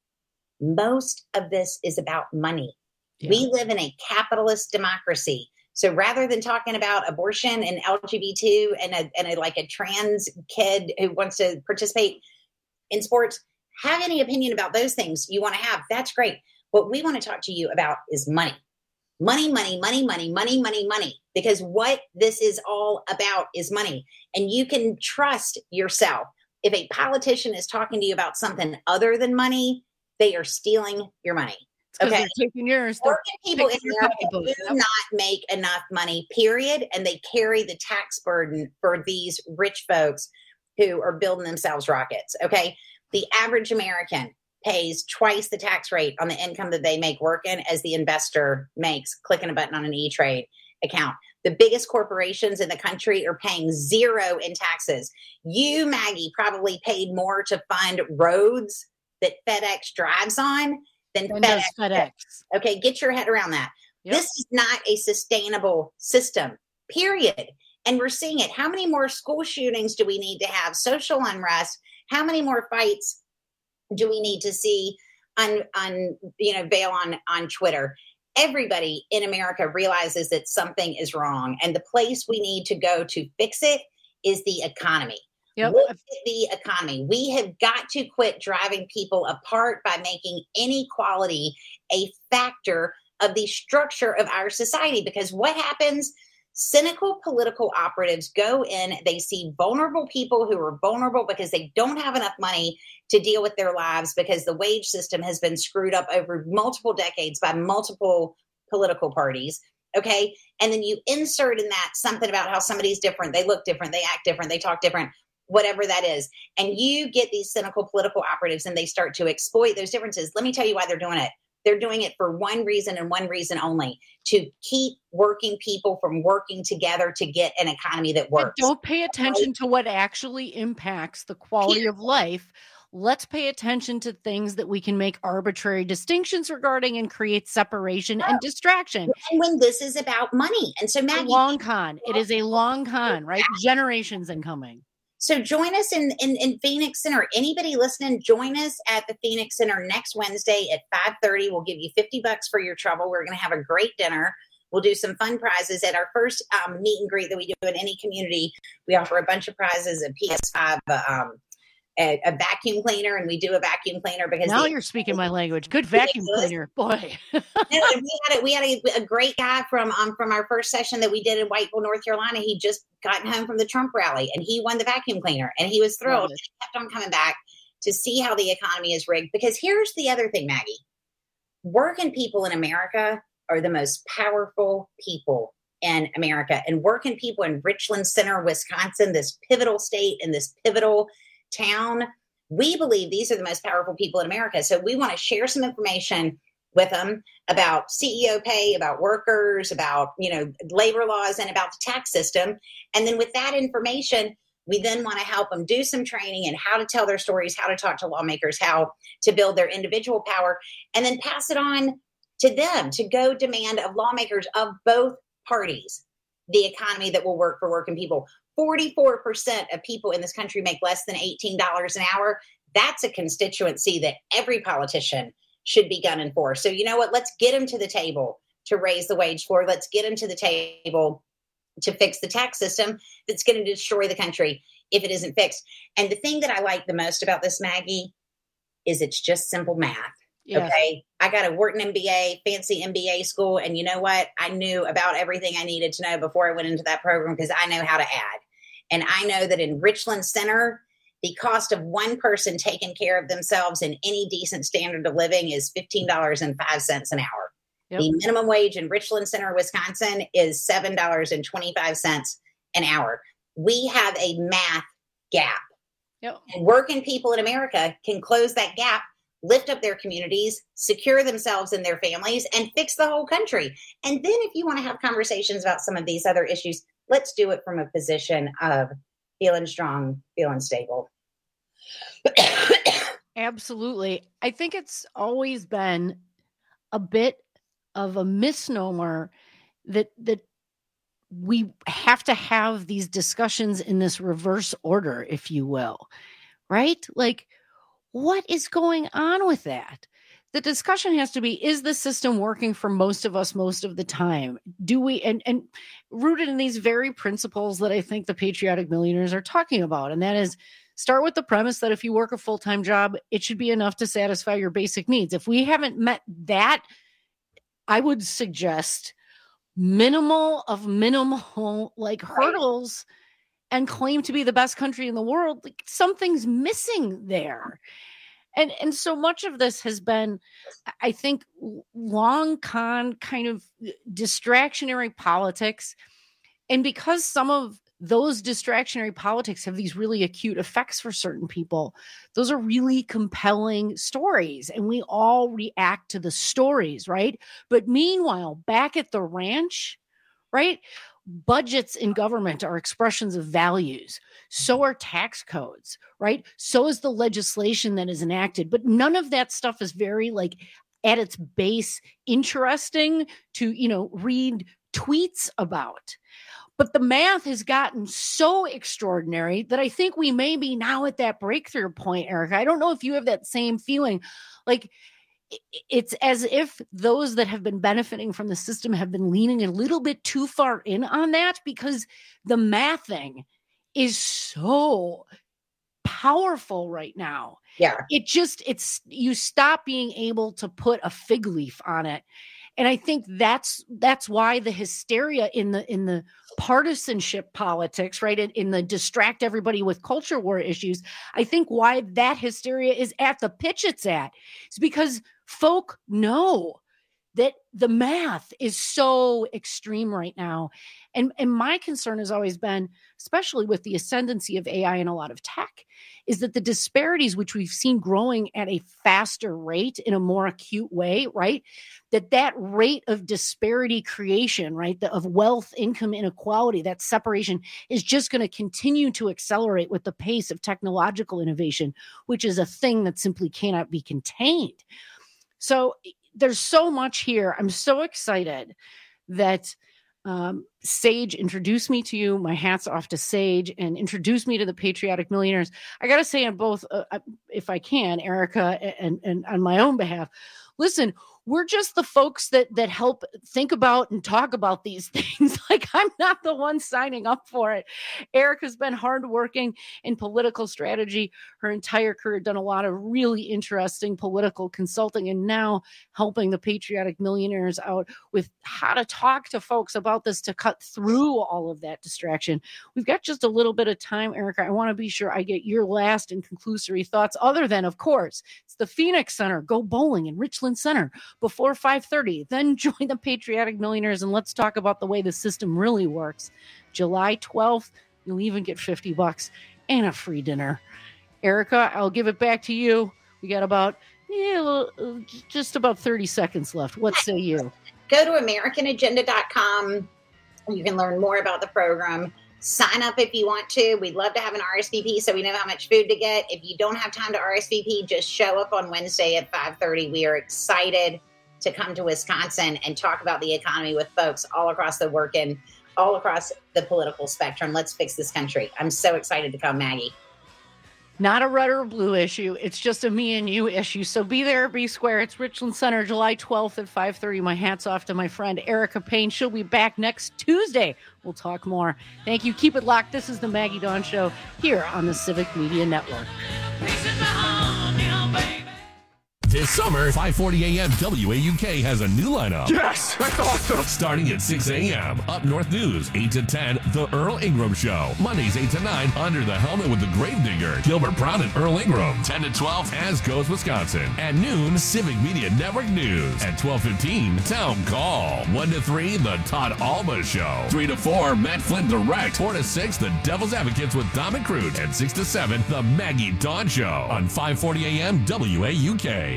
Most of this is about money. Yeah. We live in a capitalist democracy. So rather than talking about abortion and L G B T and a, and a, like a trans kid who wants to participate in sports, have any opinion about those things you want to have. That's great. What we want to talk to you about is money. Money, money, money, money, money, money, money. Because what this is all about is money. And you can trust yourself. If a politician is talking to you about something other than money, they are stealing your money. Okay. They're taking yours. Working people in America do not make enough money, period. And they carry the tax burden for these rich folks who are building themselves rockets. Okay. The average American pays twice the tax rate on the income that they make working as the investor makes clicking a button on an E-Trade account. The biggest corporations in the country are paying zero in taxes. You, Maggie, probably paid more to fund roads that FedEx drives on than FedEx. FedEx. Okay, get your head around that. Yep. This is not a sustainable system, period. And we're seeing it. How many more school shootings do we need to have? Social unrest? How many more fights do we need to see on, on you know, bail on, on Twitter? Everybody in America realizes that something is wrong. And the place we need to go to fix it is the economy. Yep. Look at the economy. We have got to quit driving people apart by making inequality a factor of the structure of our society. Because what happens? Cynical political operatives go in, they see vulnerable people who are vulnerable because they don't have enough money to deal with their lives because the wage system has been screwed up over multiple decades by multiple political parties. Okay. And then you insert in that something about how somebody's different. They look different. They act different. They talk different, whatever that is. And you get these cynical political operatives and they start to exploit those differences. Let me tell you why they're doing it. They're doing it for one reason and one reason only, to keep working people from working together to get an economy that works. But don't pay attention to what actually impacts the quality of life. Let's pay attention to things that we can make arbitrary distinctions regarding and create separation and distraction. And when this is about money. And so, Maggie, a long con. It is a long con, right? Generations incoming. So join us in, in, in Phoenix Center. Anybody listening, join us at the Phoenix Center next Wednesday at five thirty. We'll give you fifty bucks for your trouble. We're going to have a great dinner. We'll do some fun prizes at our first um, meet and greet that we do in any community. We offer a bunch of prizes, a P S five, um, a, a vacuum cleaner, and we do a vacuum cleaner because now the, you're speaking my language. Good vacuum cleaner, boy. no, and we had a, we had a, a great guy from um from our first session that we did in Whiteville, North Carolina. He just gotten home from the Trump rally, and he won the vacuum cleaner, and he was thrilled. And he kept on coming back to see how the economy is rigged. Because here's the other thing, Maggie: working people in America are the most powerful people in America, and working people in Richland Center, Wisconsin, this pivotal state and this pivotal town, we believe these are the most powerful people in America. So we want to share some information with them about C E O pay, about workers, about, you know, labor laws, and about the tax system. And then with that information, we then want to help them do some training in how to tell their stories, how to talk to lawmakers, how to build their individual power, and then pass it on to them to go demand of lawmakers of both parties the economy that will work for working people. forty-four percent of people in this country make less than eighteen dollars an hour. That's a constituency that every politician should be gunning for. So you know what? Let's get them to the table to raise the wage floor. Let's get them to the table to fix the tax system that's going to destroy the country if it isn't fixed. And the thing that I like the most about this, Maggie, is it's just simple math. Yes. Okay. I got a Wharton M B A, fancy M B A school. And you know what? I knew about everything I needed to know before I went into that program because I know how to add. And I know that in Richland Center, the cost of one person taking care of themselves in any decent standard of living is fifteen dollars and five cents an hour. Yep. The minimum wage in Richland Center, Wisconsin is seven dollars and twenty-five cents an hour. We have a math gap. Yep. And working people in America can close that gap, lift up their communities, secure themselves and their families, and fix the whole country. And then if you want to have conversations about some of these other issues, let's do it from a position of feeling strong, feeling stable. Absolutely. I think it's always been a bit of a misnomer that that we have to have these discussions in this reverse order, if you will, right? Like, what is going on with that? The discussion has to be, is the system working for most of us most of the time? Do we, and, and rooted in these very principles that I think the patriotic millionaires are talking about. And that is, start with the premise that if you work a full-time job, it should be enough to satisfy your basic needs. If we haven't met that, I would suggest minimal of minimal like hurdles and claim to be the best country in the world. Like, something's missing there. And and so much of this has been, I think, long con kind of distractionary politics. And because some of those distractionary politics have these really acute effects for certain people, those are really compelling stories. And we all react to the stories, right? But meanwhile, back at the ranch, right? Budgets in government are expressions of values. So are tax codes, right? So is the legislation that is enacted. But none of that stuff is very, like, at its base interesting to, you know, read tweets about. But the math has gotten so extraordinary that I think we may be now at that breakthrough point, Erica. I don't know if you have that same feeling. Like, it's as if those that have been benefiting from the system have been leaning a little bit too far in on that, because the mathing is so powerful right now. Yeah. It just, it's, you stop being able to put a fig leaf on it. And I think that's, that's why the hysteria in the, in the partisanship politics, right? In, in the distract everybody with culture war issues, I think why that hysteria is at the pitch it's at is because folk know that the math is so extreme right now. And, and my concern has always been, especially with the ascendancy of A I and a lot of tech, is that the disparities, which we've seen growing at a faster rate in a more acute way, right? That that rate of disparity creation, right? The, of wealth, income inequality, that separation is just going to continue to accelerate with the pace of technological innovation, which is a thing that simply cannot be contained. So there's so much here. I'm so excited that um, Sage introduced me to you. My hat's off to Sage, and introduced me to the Patriotic Millionaires. I got to say on both, uh, if I can, Erica, and, and on my own behalf, listen, we're just the folks that that help think about and talk about these things. Like, I'm not the one signing up for it. Erica's been hardworking in political strategy her entire career, done a lot of really interesting political consulting, and now helping the Patriotic Millionaires out with how to talk to folks about this to cut through all of that distraction. We've got just a little bit of time, Erica. I want to be sure I get your last and conclusory thoughts, other than, of course, it's the Phoenix Center. Go bowling in Richland Center before five thirty. Then join the Patriotic Millionaires and let's talk about the way the system really works. July twelfth, you'll even get fifty bucks and a free dinner. Erica, I'll give it back to you. We got about yeah, just about thirty seconds left. What say you? Go to American Agenda dot com. You can learn more about the program. Sign up if you want to. We'd love to have an R S V P so we know how much food to get. If you don't have time to R S V P, just show up on Wednesday at five thirty. We are excited to come to Wisconsin and talk about the economy with folks all across the working, all across the political spectrum. Let's fix this country. I'm so excited to come, Maggie. Not a red or blue issue. It's just a me and you issue. So be there, be square. It's Richland Center, July twelfth at five thirty. My hat's off to my friend Erica Payne. She'll be back next Tuesday. We'll talk more. Thank you. Keep it locked. This is the Maggie Dawn Show here on the Civic Media Network. This summer, five forty a.m. W A U K has a new lineup. Yes, that's awesome. Starting at six a.m. Up North News, eight to ten, The Earl Ingram Show. Mondays, eight to nine, Under the Helmet with the Gravedigger. Gilbert Brown and Earl Ingram. ten to twelve, As Goes Wisconsin. At noon, Civic Media Network News. At twelve fifteen, Town Call. one to three, The Todd Alba Show. three to four, Matt Flynn Direct. four to six, The Devil's Advocates with Dom and Cruz. And six to seven, The Maggie Dawn Show. On five forty a.m. W A U K.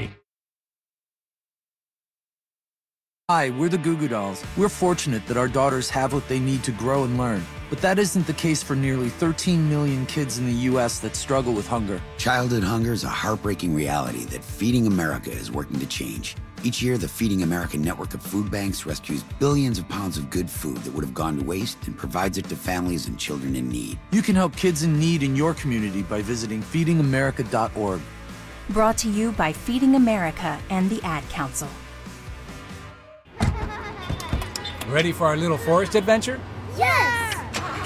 Hi, we're the Goo Goo Dolls. We're fortunate that our daughters have what they need to grow and learn. But that isn't the case for nearly thirteen million kids in the U S that struggle with hunger. Childhood hunger is a heartbreaking reality that Feeding America is working to change. Each year, the Feeding America network of food banks rescues billions of pounds of good food that would have gone to waste and provides it to families and children in need. You can help kids in need in your community by visiting feeding america dot org. Brought to you by Feeding America and the Ad Council. Ready for our little forest adventure? Yes!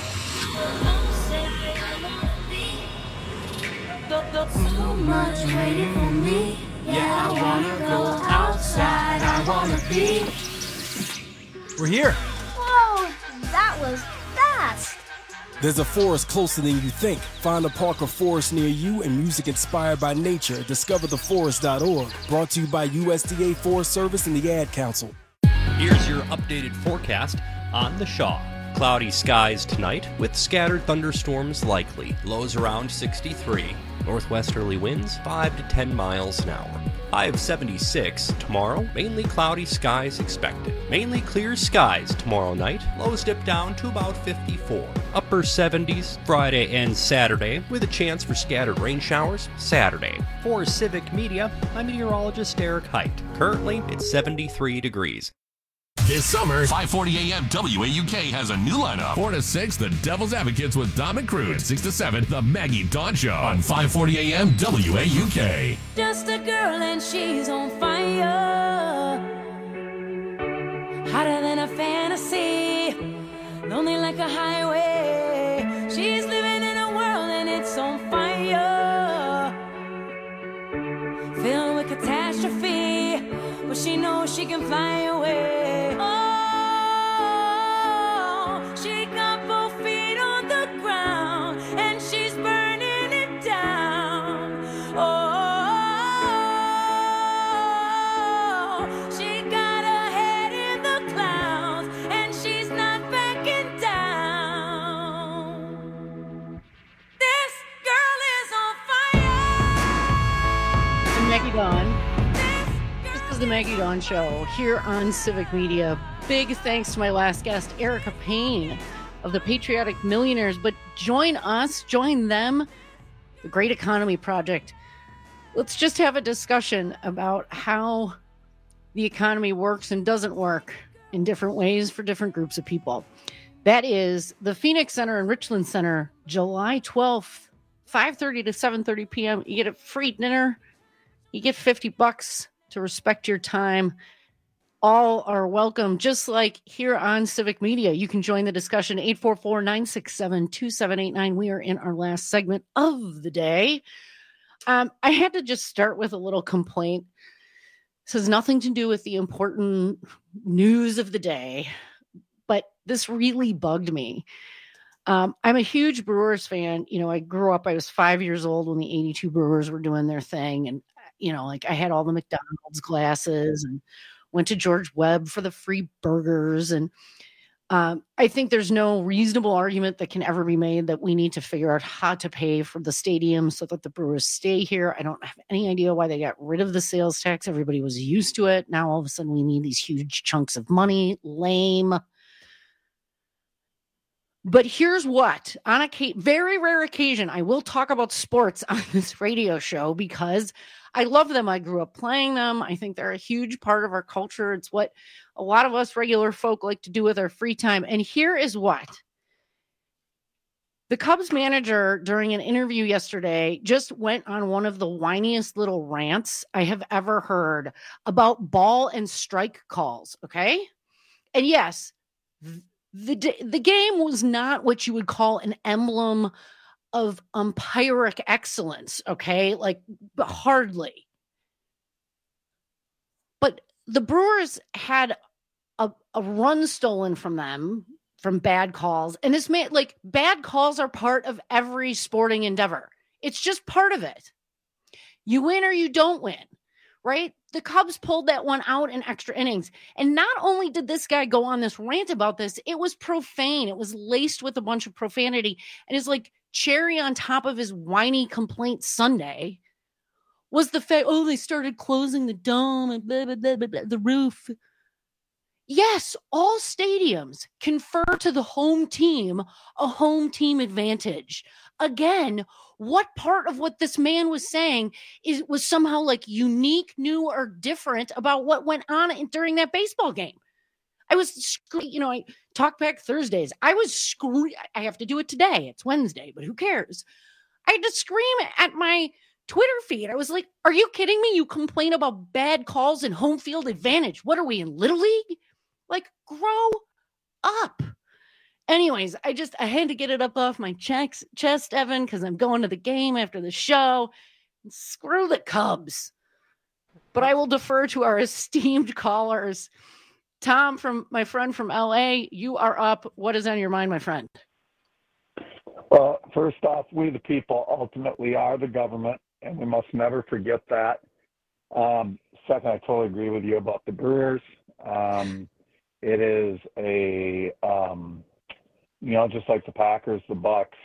So much waiting for me. Yeah, I wanna go outside. I wanna be. We're here. Whoa, that was fast. There's a forest closer than you think. Find a park or forest near you and music inspired by nature. discover the forest dot org. Brought to you by U S D A Forest Service and the Ad Council. Here's your updated forecast on the Shaw. Cloudy skies tonight with scattered thunderstorms likely. Lows around sixty-three. Northwesterly winds five to ten miles an hour. High of seventy-six tomorrow. Mainly cloudy skies expected. Mainly clear skies tomorrow night. Lows dip down to about fifty-four. Upper seventies Friday and Saturday with a chance for scattered rain showers Saturday. For Civic Media, I'm meteorologist Eric Height. Currently, it's seventy-three degrees. This summer, five forty a m W A U K has a new lineup. four to six, The Devil's Advocates with Dom and Crude. six to seven, The Maggie Dawn Show on five forty a m W A U K. Just a girl and she's on fire. Hotter than a fantasy. Lonely like a highway. She's living in a world and it's on fire. Filled with catastrophe. But she knows she can fly away. Oh, she got both feet on the ground and she's burning it down. Oh, she got her head in the clouds and she's not backing down. This girl is on fire. Maggie Dawn. The Maggie Dawn Show here on Civic Media. Big thanks to my last guest, Erica Payne of the Patriotic Millionaires. But join us, join them, the Great Economy Project. Let's just have a discussion about how the economy works and doesn't work in different ways for different groups of people. That is the Phoenix Center and Richland Center, July twelfth, five thirty to seven thirty p.m. You get a free dinner. You get fifty bucks. To respect your time. All are welcome, just like here on Civic Media. You can join the discussion, eight four four, nine six seven, two seven eight nine. We are in our last segment of the day. Um, I had to just start with a little complaint. This has nothing to do with the important news of the day, but this really bugged me. Um, I'm a huge Brewers fan. You know, I grew up, I was five years old when the eighty-two Brewers were doing their thing. And you know, like I had all the McDonald's glasses and went to George Webb for the free burgers. And um, I think there's no reasonable argument that can ever be made that we need to figure out how to pay for the stadium so that the Brewers stay here. I don't have any idea why they got rid of the sales tax. Everybody was used to it. Now all of a sudden we need these huge chunks of money. Lame. But here's what, on a very rare occasion, I will talk about sports on this radio show because I love them. I grew up playing them. I think they're a huge part of our culture. It's what a lot of us regular folk like to do with our free time. And here is what. The Cubs manager, during an interview yesterday, just went on one of the whiniest little rants I have ever heard about ball and strike calls, okay? And yes, The the game was not what you would call an emblem of umpiric excellence, okay? Like, hardly. But the Brewers had a, a run stolen from them from bad calls. And this man, like, bad calls are part of every sporting endeavor. It's just part of it. You win or you don't win, right? The Cubs pulled that one out in extra innings. And not only did this guy go on this rant about this, it was profane. It was laced with a bunch of profanity. And it's like cherry on top of his whiny complaint Sunday was the fact, oh, they started closing the dome and blah, blah, blah, blah, blah, the roof. Yes, all stadiums confer to the home team a home team advantage. Again, what part of what this man was saying is was somehow like unique, new, or different about what went on during that baseball game? I was, you know, I talk back Thursdays. I was screaming. I have to do it today. It's Wednesday, but who cares? I had to scream at my Twitter feed. I was like, are you kidding me? You complain about bad calls and home field advantage. What are we in Little League? Like, grow up. Anyways, I just, I had to get it up off my chest, chest Evan, because I'm going to the game after the show. Screw the Cubs. But I will defer to our esteemed callers. Tom, from my friend from L A, you are up. What is on your mind, my friend? Well, first off, we the people ultimately are the government, and we must never forget that. Um, second, I totally agree with you about the Brewers. Um, it is a, um, you know, just like the Packers, the Bucks.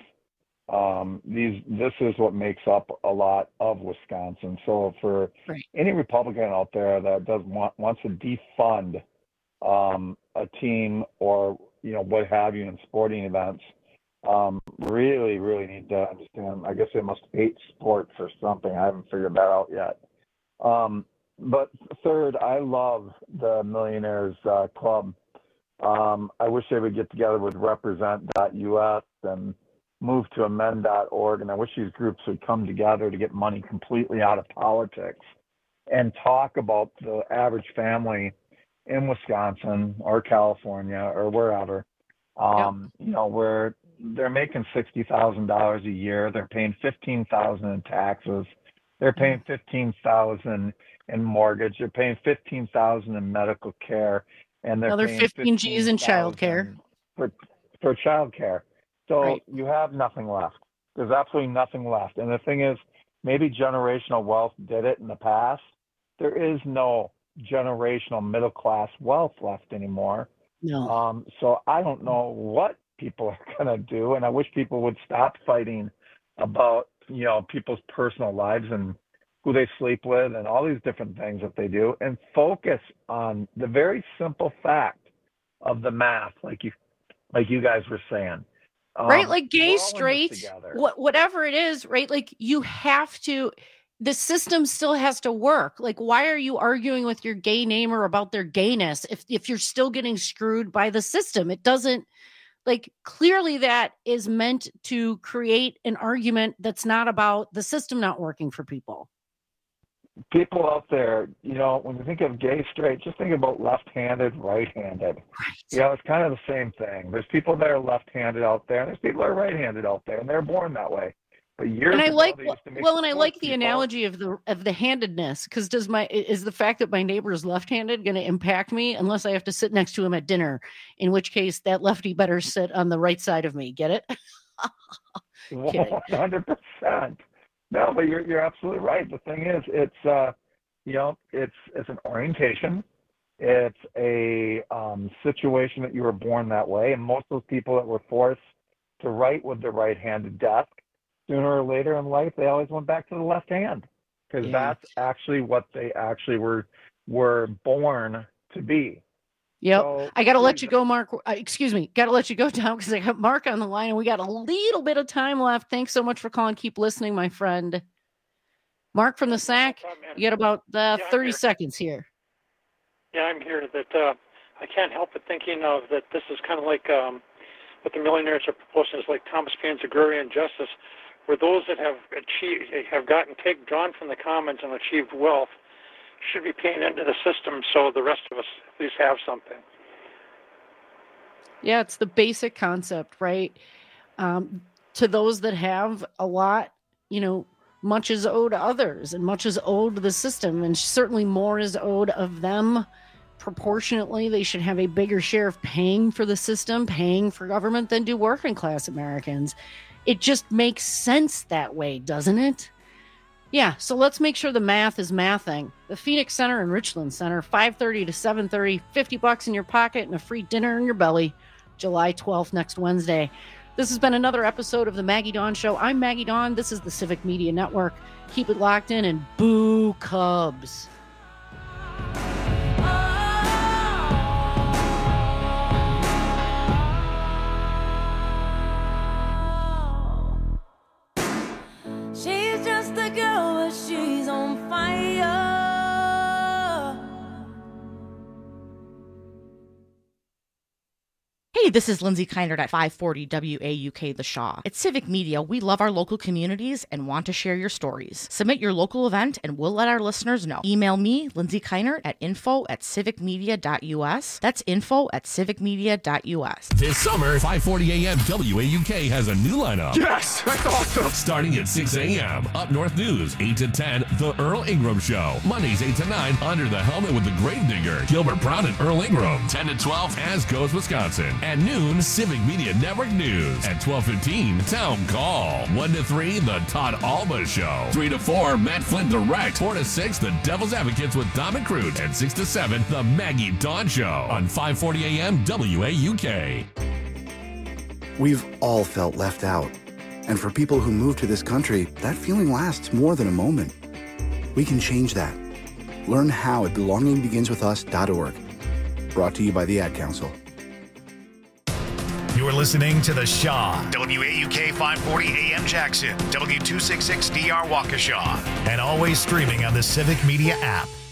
Um, these, this is what makes up a lot of Wisconsin. So for right. any Republican out there that doesn't want wants to defund um, a team or you know what have you in sporting events, um, really, really need to understand. I guess they must hate sports or something. I haven't figured that out yet. Um, but third, I love the Millionaires uh, Club. Um, I wish they would get together with represent dot U S and move to amend dot org, and I wish these groups would come together to get money completely out of politics and talk about the average family in Wisconsin or California or wherever, um, yeah. you know, where they're making sixty thousand dollars a year, they're paying fifteen thousand dollars in taxes, they're paying fifteen thousand dollars in mortgage, they're paying fifteen thousand dollars in medical care, and they're another paying fifteen G's in child care for for child care. So right. you have nothing left. There's absolutely nothing left. And the thing is, maybe generational wealth did it in the past. There is no generational middle class wealth left anymore. No. Um, so I don't know what people are going to do. And I wish people would stop fighting about, you know, people's personal lives and who they sleep with and all these different things that they do, and focus on the very simple fact of the math, like you, like you guys were saying. Um, right, like gay, straight, what, whatever it is, right? Like you have to, the system still has to work. Like, why are you arguing with your gay neighbor about their gayness if, if you're still getting screwed by the system? It doesn't, like, clearly that is meant to create an argument that's not about the system not working for people. People out there, you know, when you think of gay, straight, just think about left-handed, right-handed. Right. You know, it's kind of the same thing. There's people that are left-handed out there, and there's people that are right-handed out there, and they're born that way. But years and I ago, like they used to make well, and I like the people. analogy of the of the handedness, because does my is the fact that my neighbor is left-handed going to impact me unless I have to sit next to him at dinner? In which case, that lefty better sit on the right side of me. Get it? one hundred percent. No, but you're you're absolutely right. The thing is, it's uh, you know, it's it's an orientation. It's a um, situation that you were born that way, and most of those people that were forced to write with the right-handed desk, sooner or later in life, they always went back to the left hand because yeah. that's actually what they actually were were born to be. Yep. So, I got to let you go, Mark. Uh, excuse me. Got to let you go, Tom, because I got Mark on the line and we got a little bit of time left. Thanks so much for calling. Keep listening, my friend. Mark from the S A C, you got about uh, yeah, thirty here. seconds here. Yeah, I'm here. That uh, I can't help but thinking of that this is kind of like um, what the millionaires are proposing is like Thomas Paine's agrarian justice, where those that have achieved, have gotten take, drawn from the commons and achieved wealth should be paying into the system so the rest of us at least have something. Yeah, it's the basic concept, right? Um, to those that have a lot, you know, much is owed to others and much is owed to the system, and certainly more is owed of them. Proportionately, they should have a bigger share of paying for the system, paying for government than do working class Americans. It just makes sense that way, doesn't it? Yeah, so let's make sure the math is mathing. The Phoenix Center and Richland Center, five thirty to seven thirty, fifty bucks in your pocket and a free dinner in your belly. July twelfth, next Wednesday. This has been another episode of the Maggie Dawn Show. I'm Maggie Dawn. This is the Civic Media Network. Keep it locked in and boo Cubs. Oh, just a girl, but she's on fire. Hey, this is Lindsay Keinert at five forty W A U K The Shaw. At Civic Media, we love our local communities and want to share your stories. Submit your local event and we'll let our listeners know. Email me, Lindsay Keinert, at info at civicmedia.us. That's info at civicmedia.us. This summer, five forty A M W A U K has a new lineup. Yes, that's awesome. Starting at six A M, Up North News, eight to ten, The Earl Ingram Show. Mondays, eight to nine, Under the Helmet with the Gravedigger, Gilbert Brown and Earl Ingram. ten to twelve, As Goes Wisconsin. At noon, Civic Media Network News. At twelve fifteen, Town Call. one to three, The Todd Alba Show. three to four, Matt Flynn Direct. four to six, The Devil's Advocates with Dom and Crute. And six to seven, The Maggie Dawn Show. On five forty A M W A U K. We've all felt left out. And for people who move to this country, that feeling lasts more than a moment. We can change that. Learn how at belonging begins with us dot org. Brought to you by the Ad Council. You're listening to The Shaw, W A U K five forty A M Jackson, W two sixty-six D R Waukesha, and always streaming on the Civic Media app.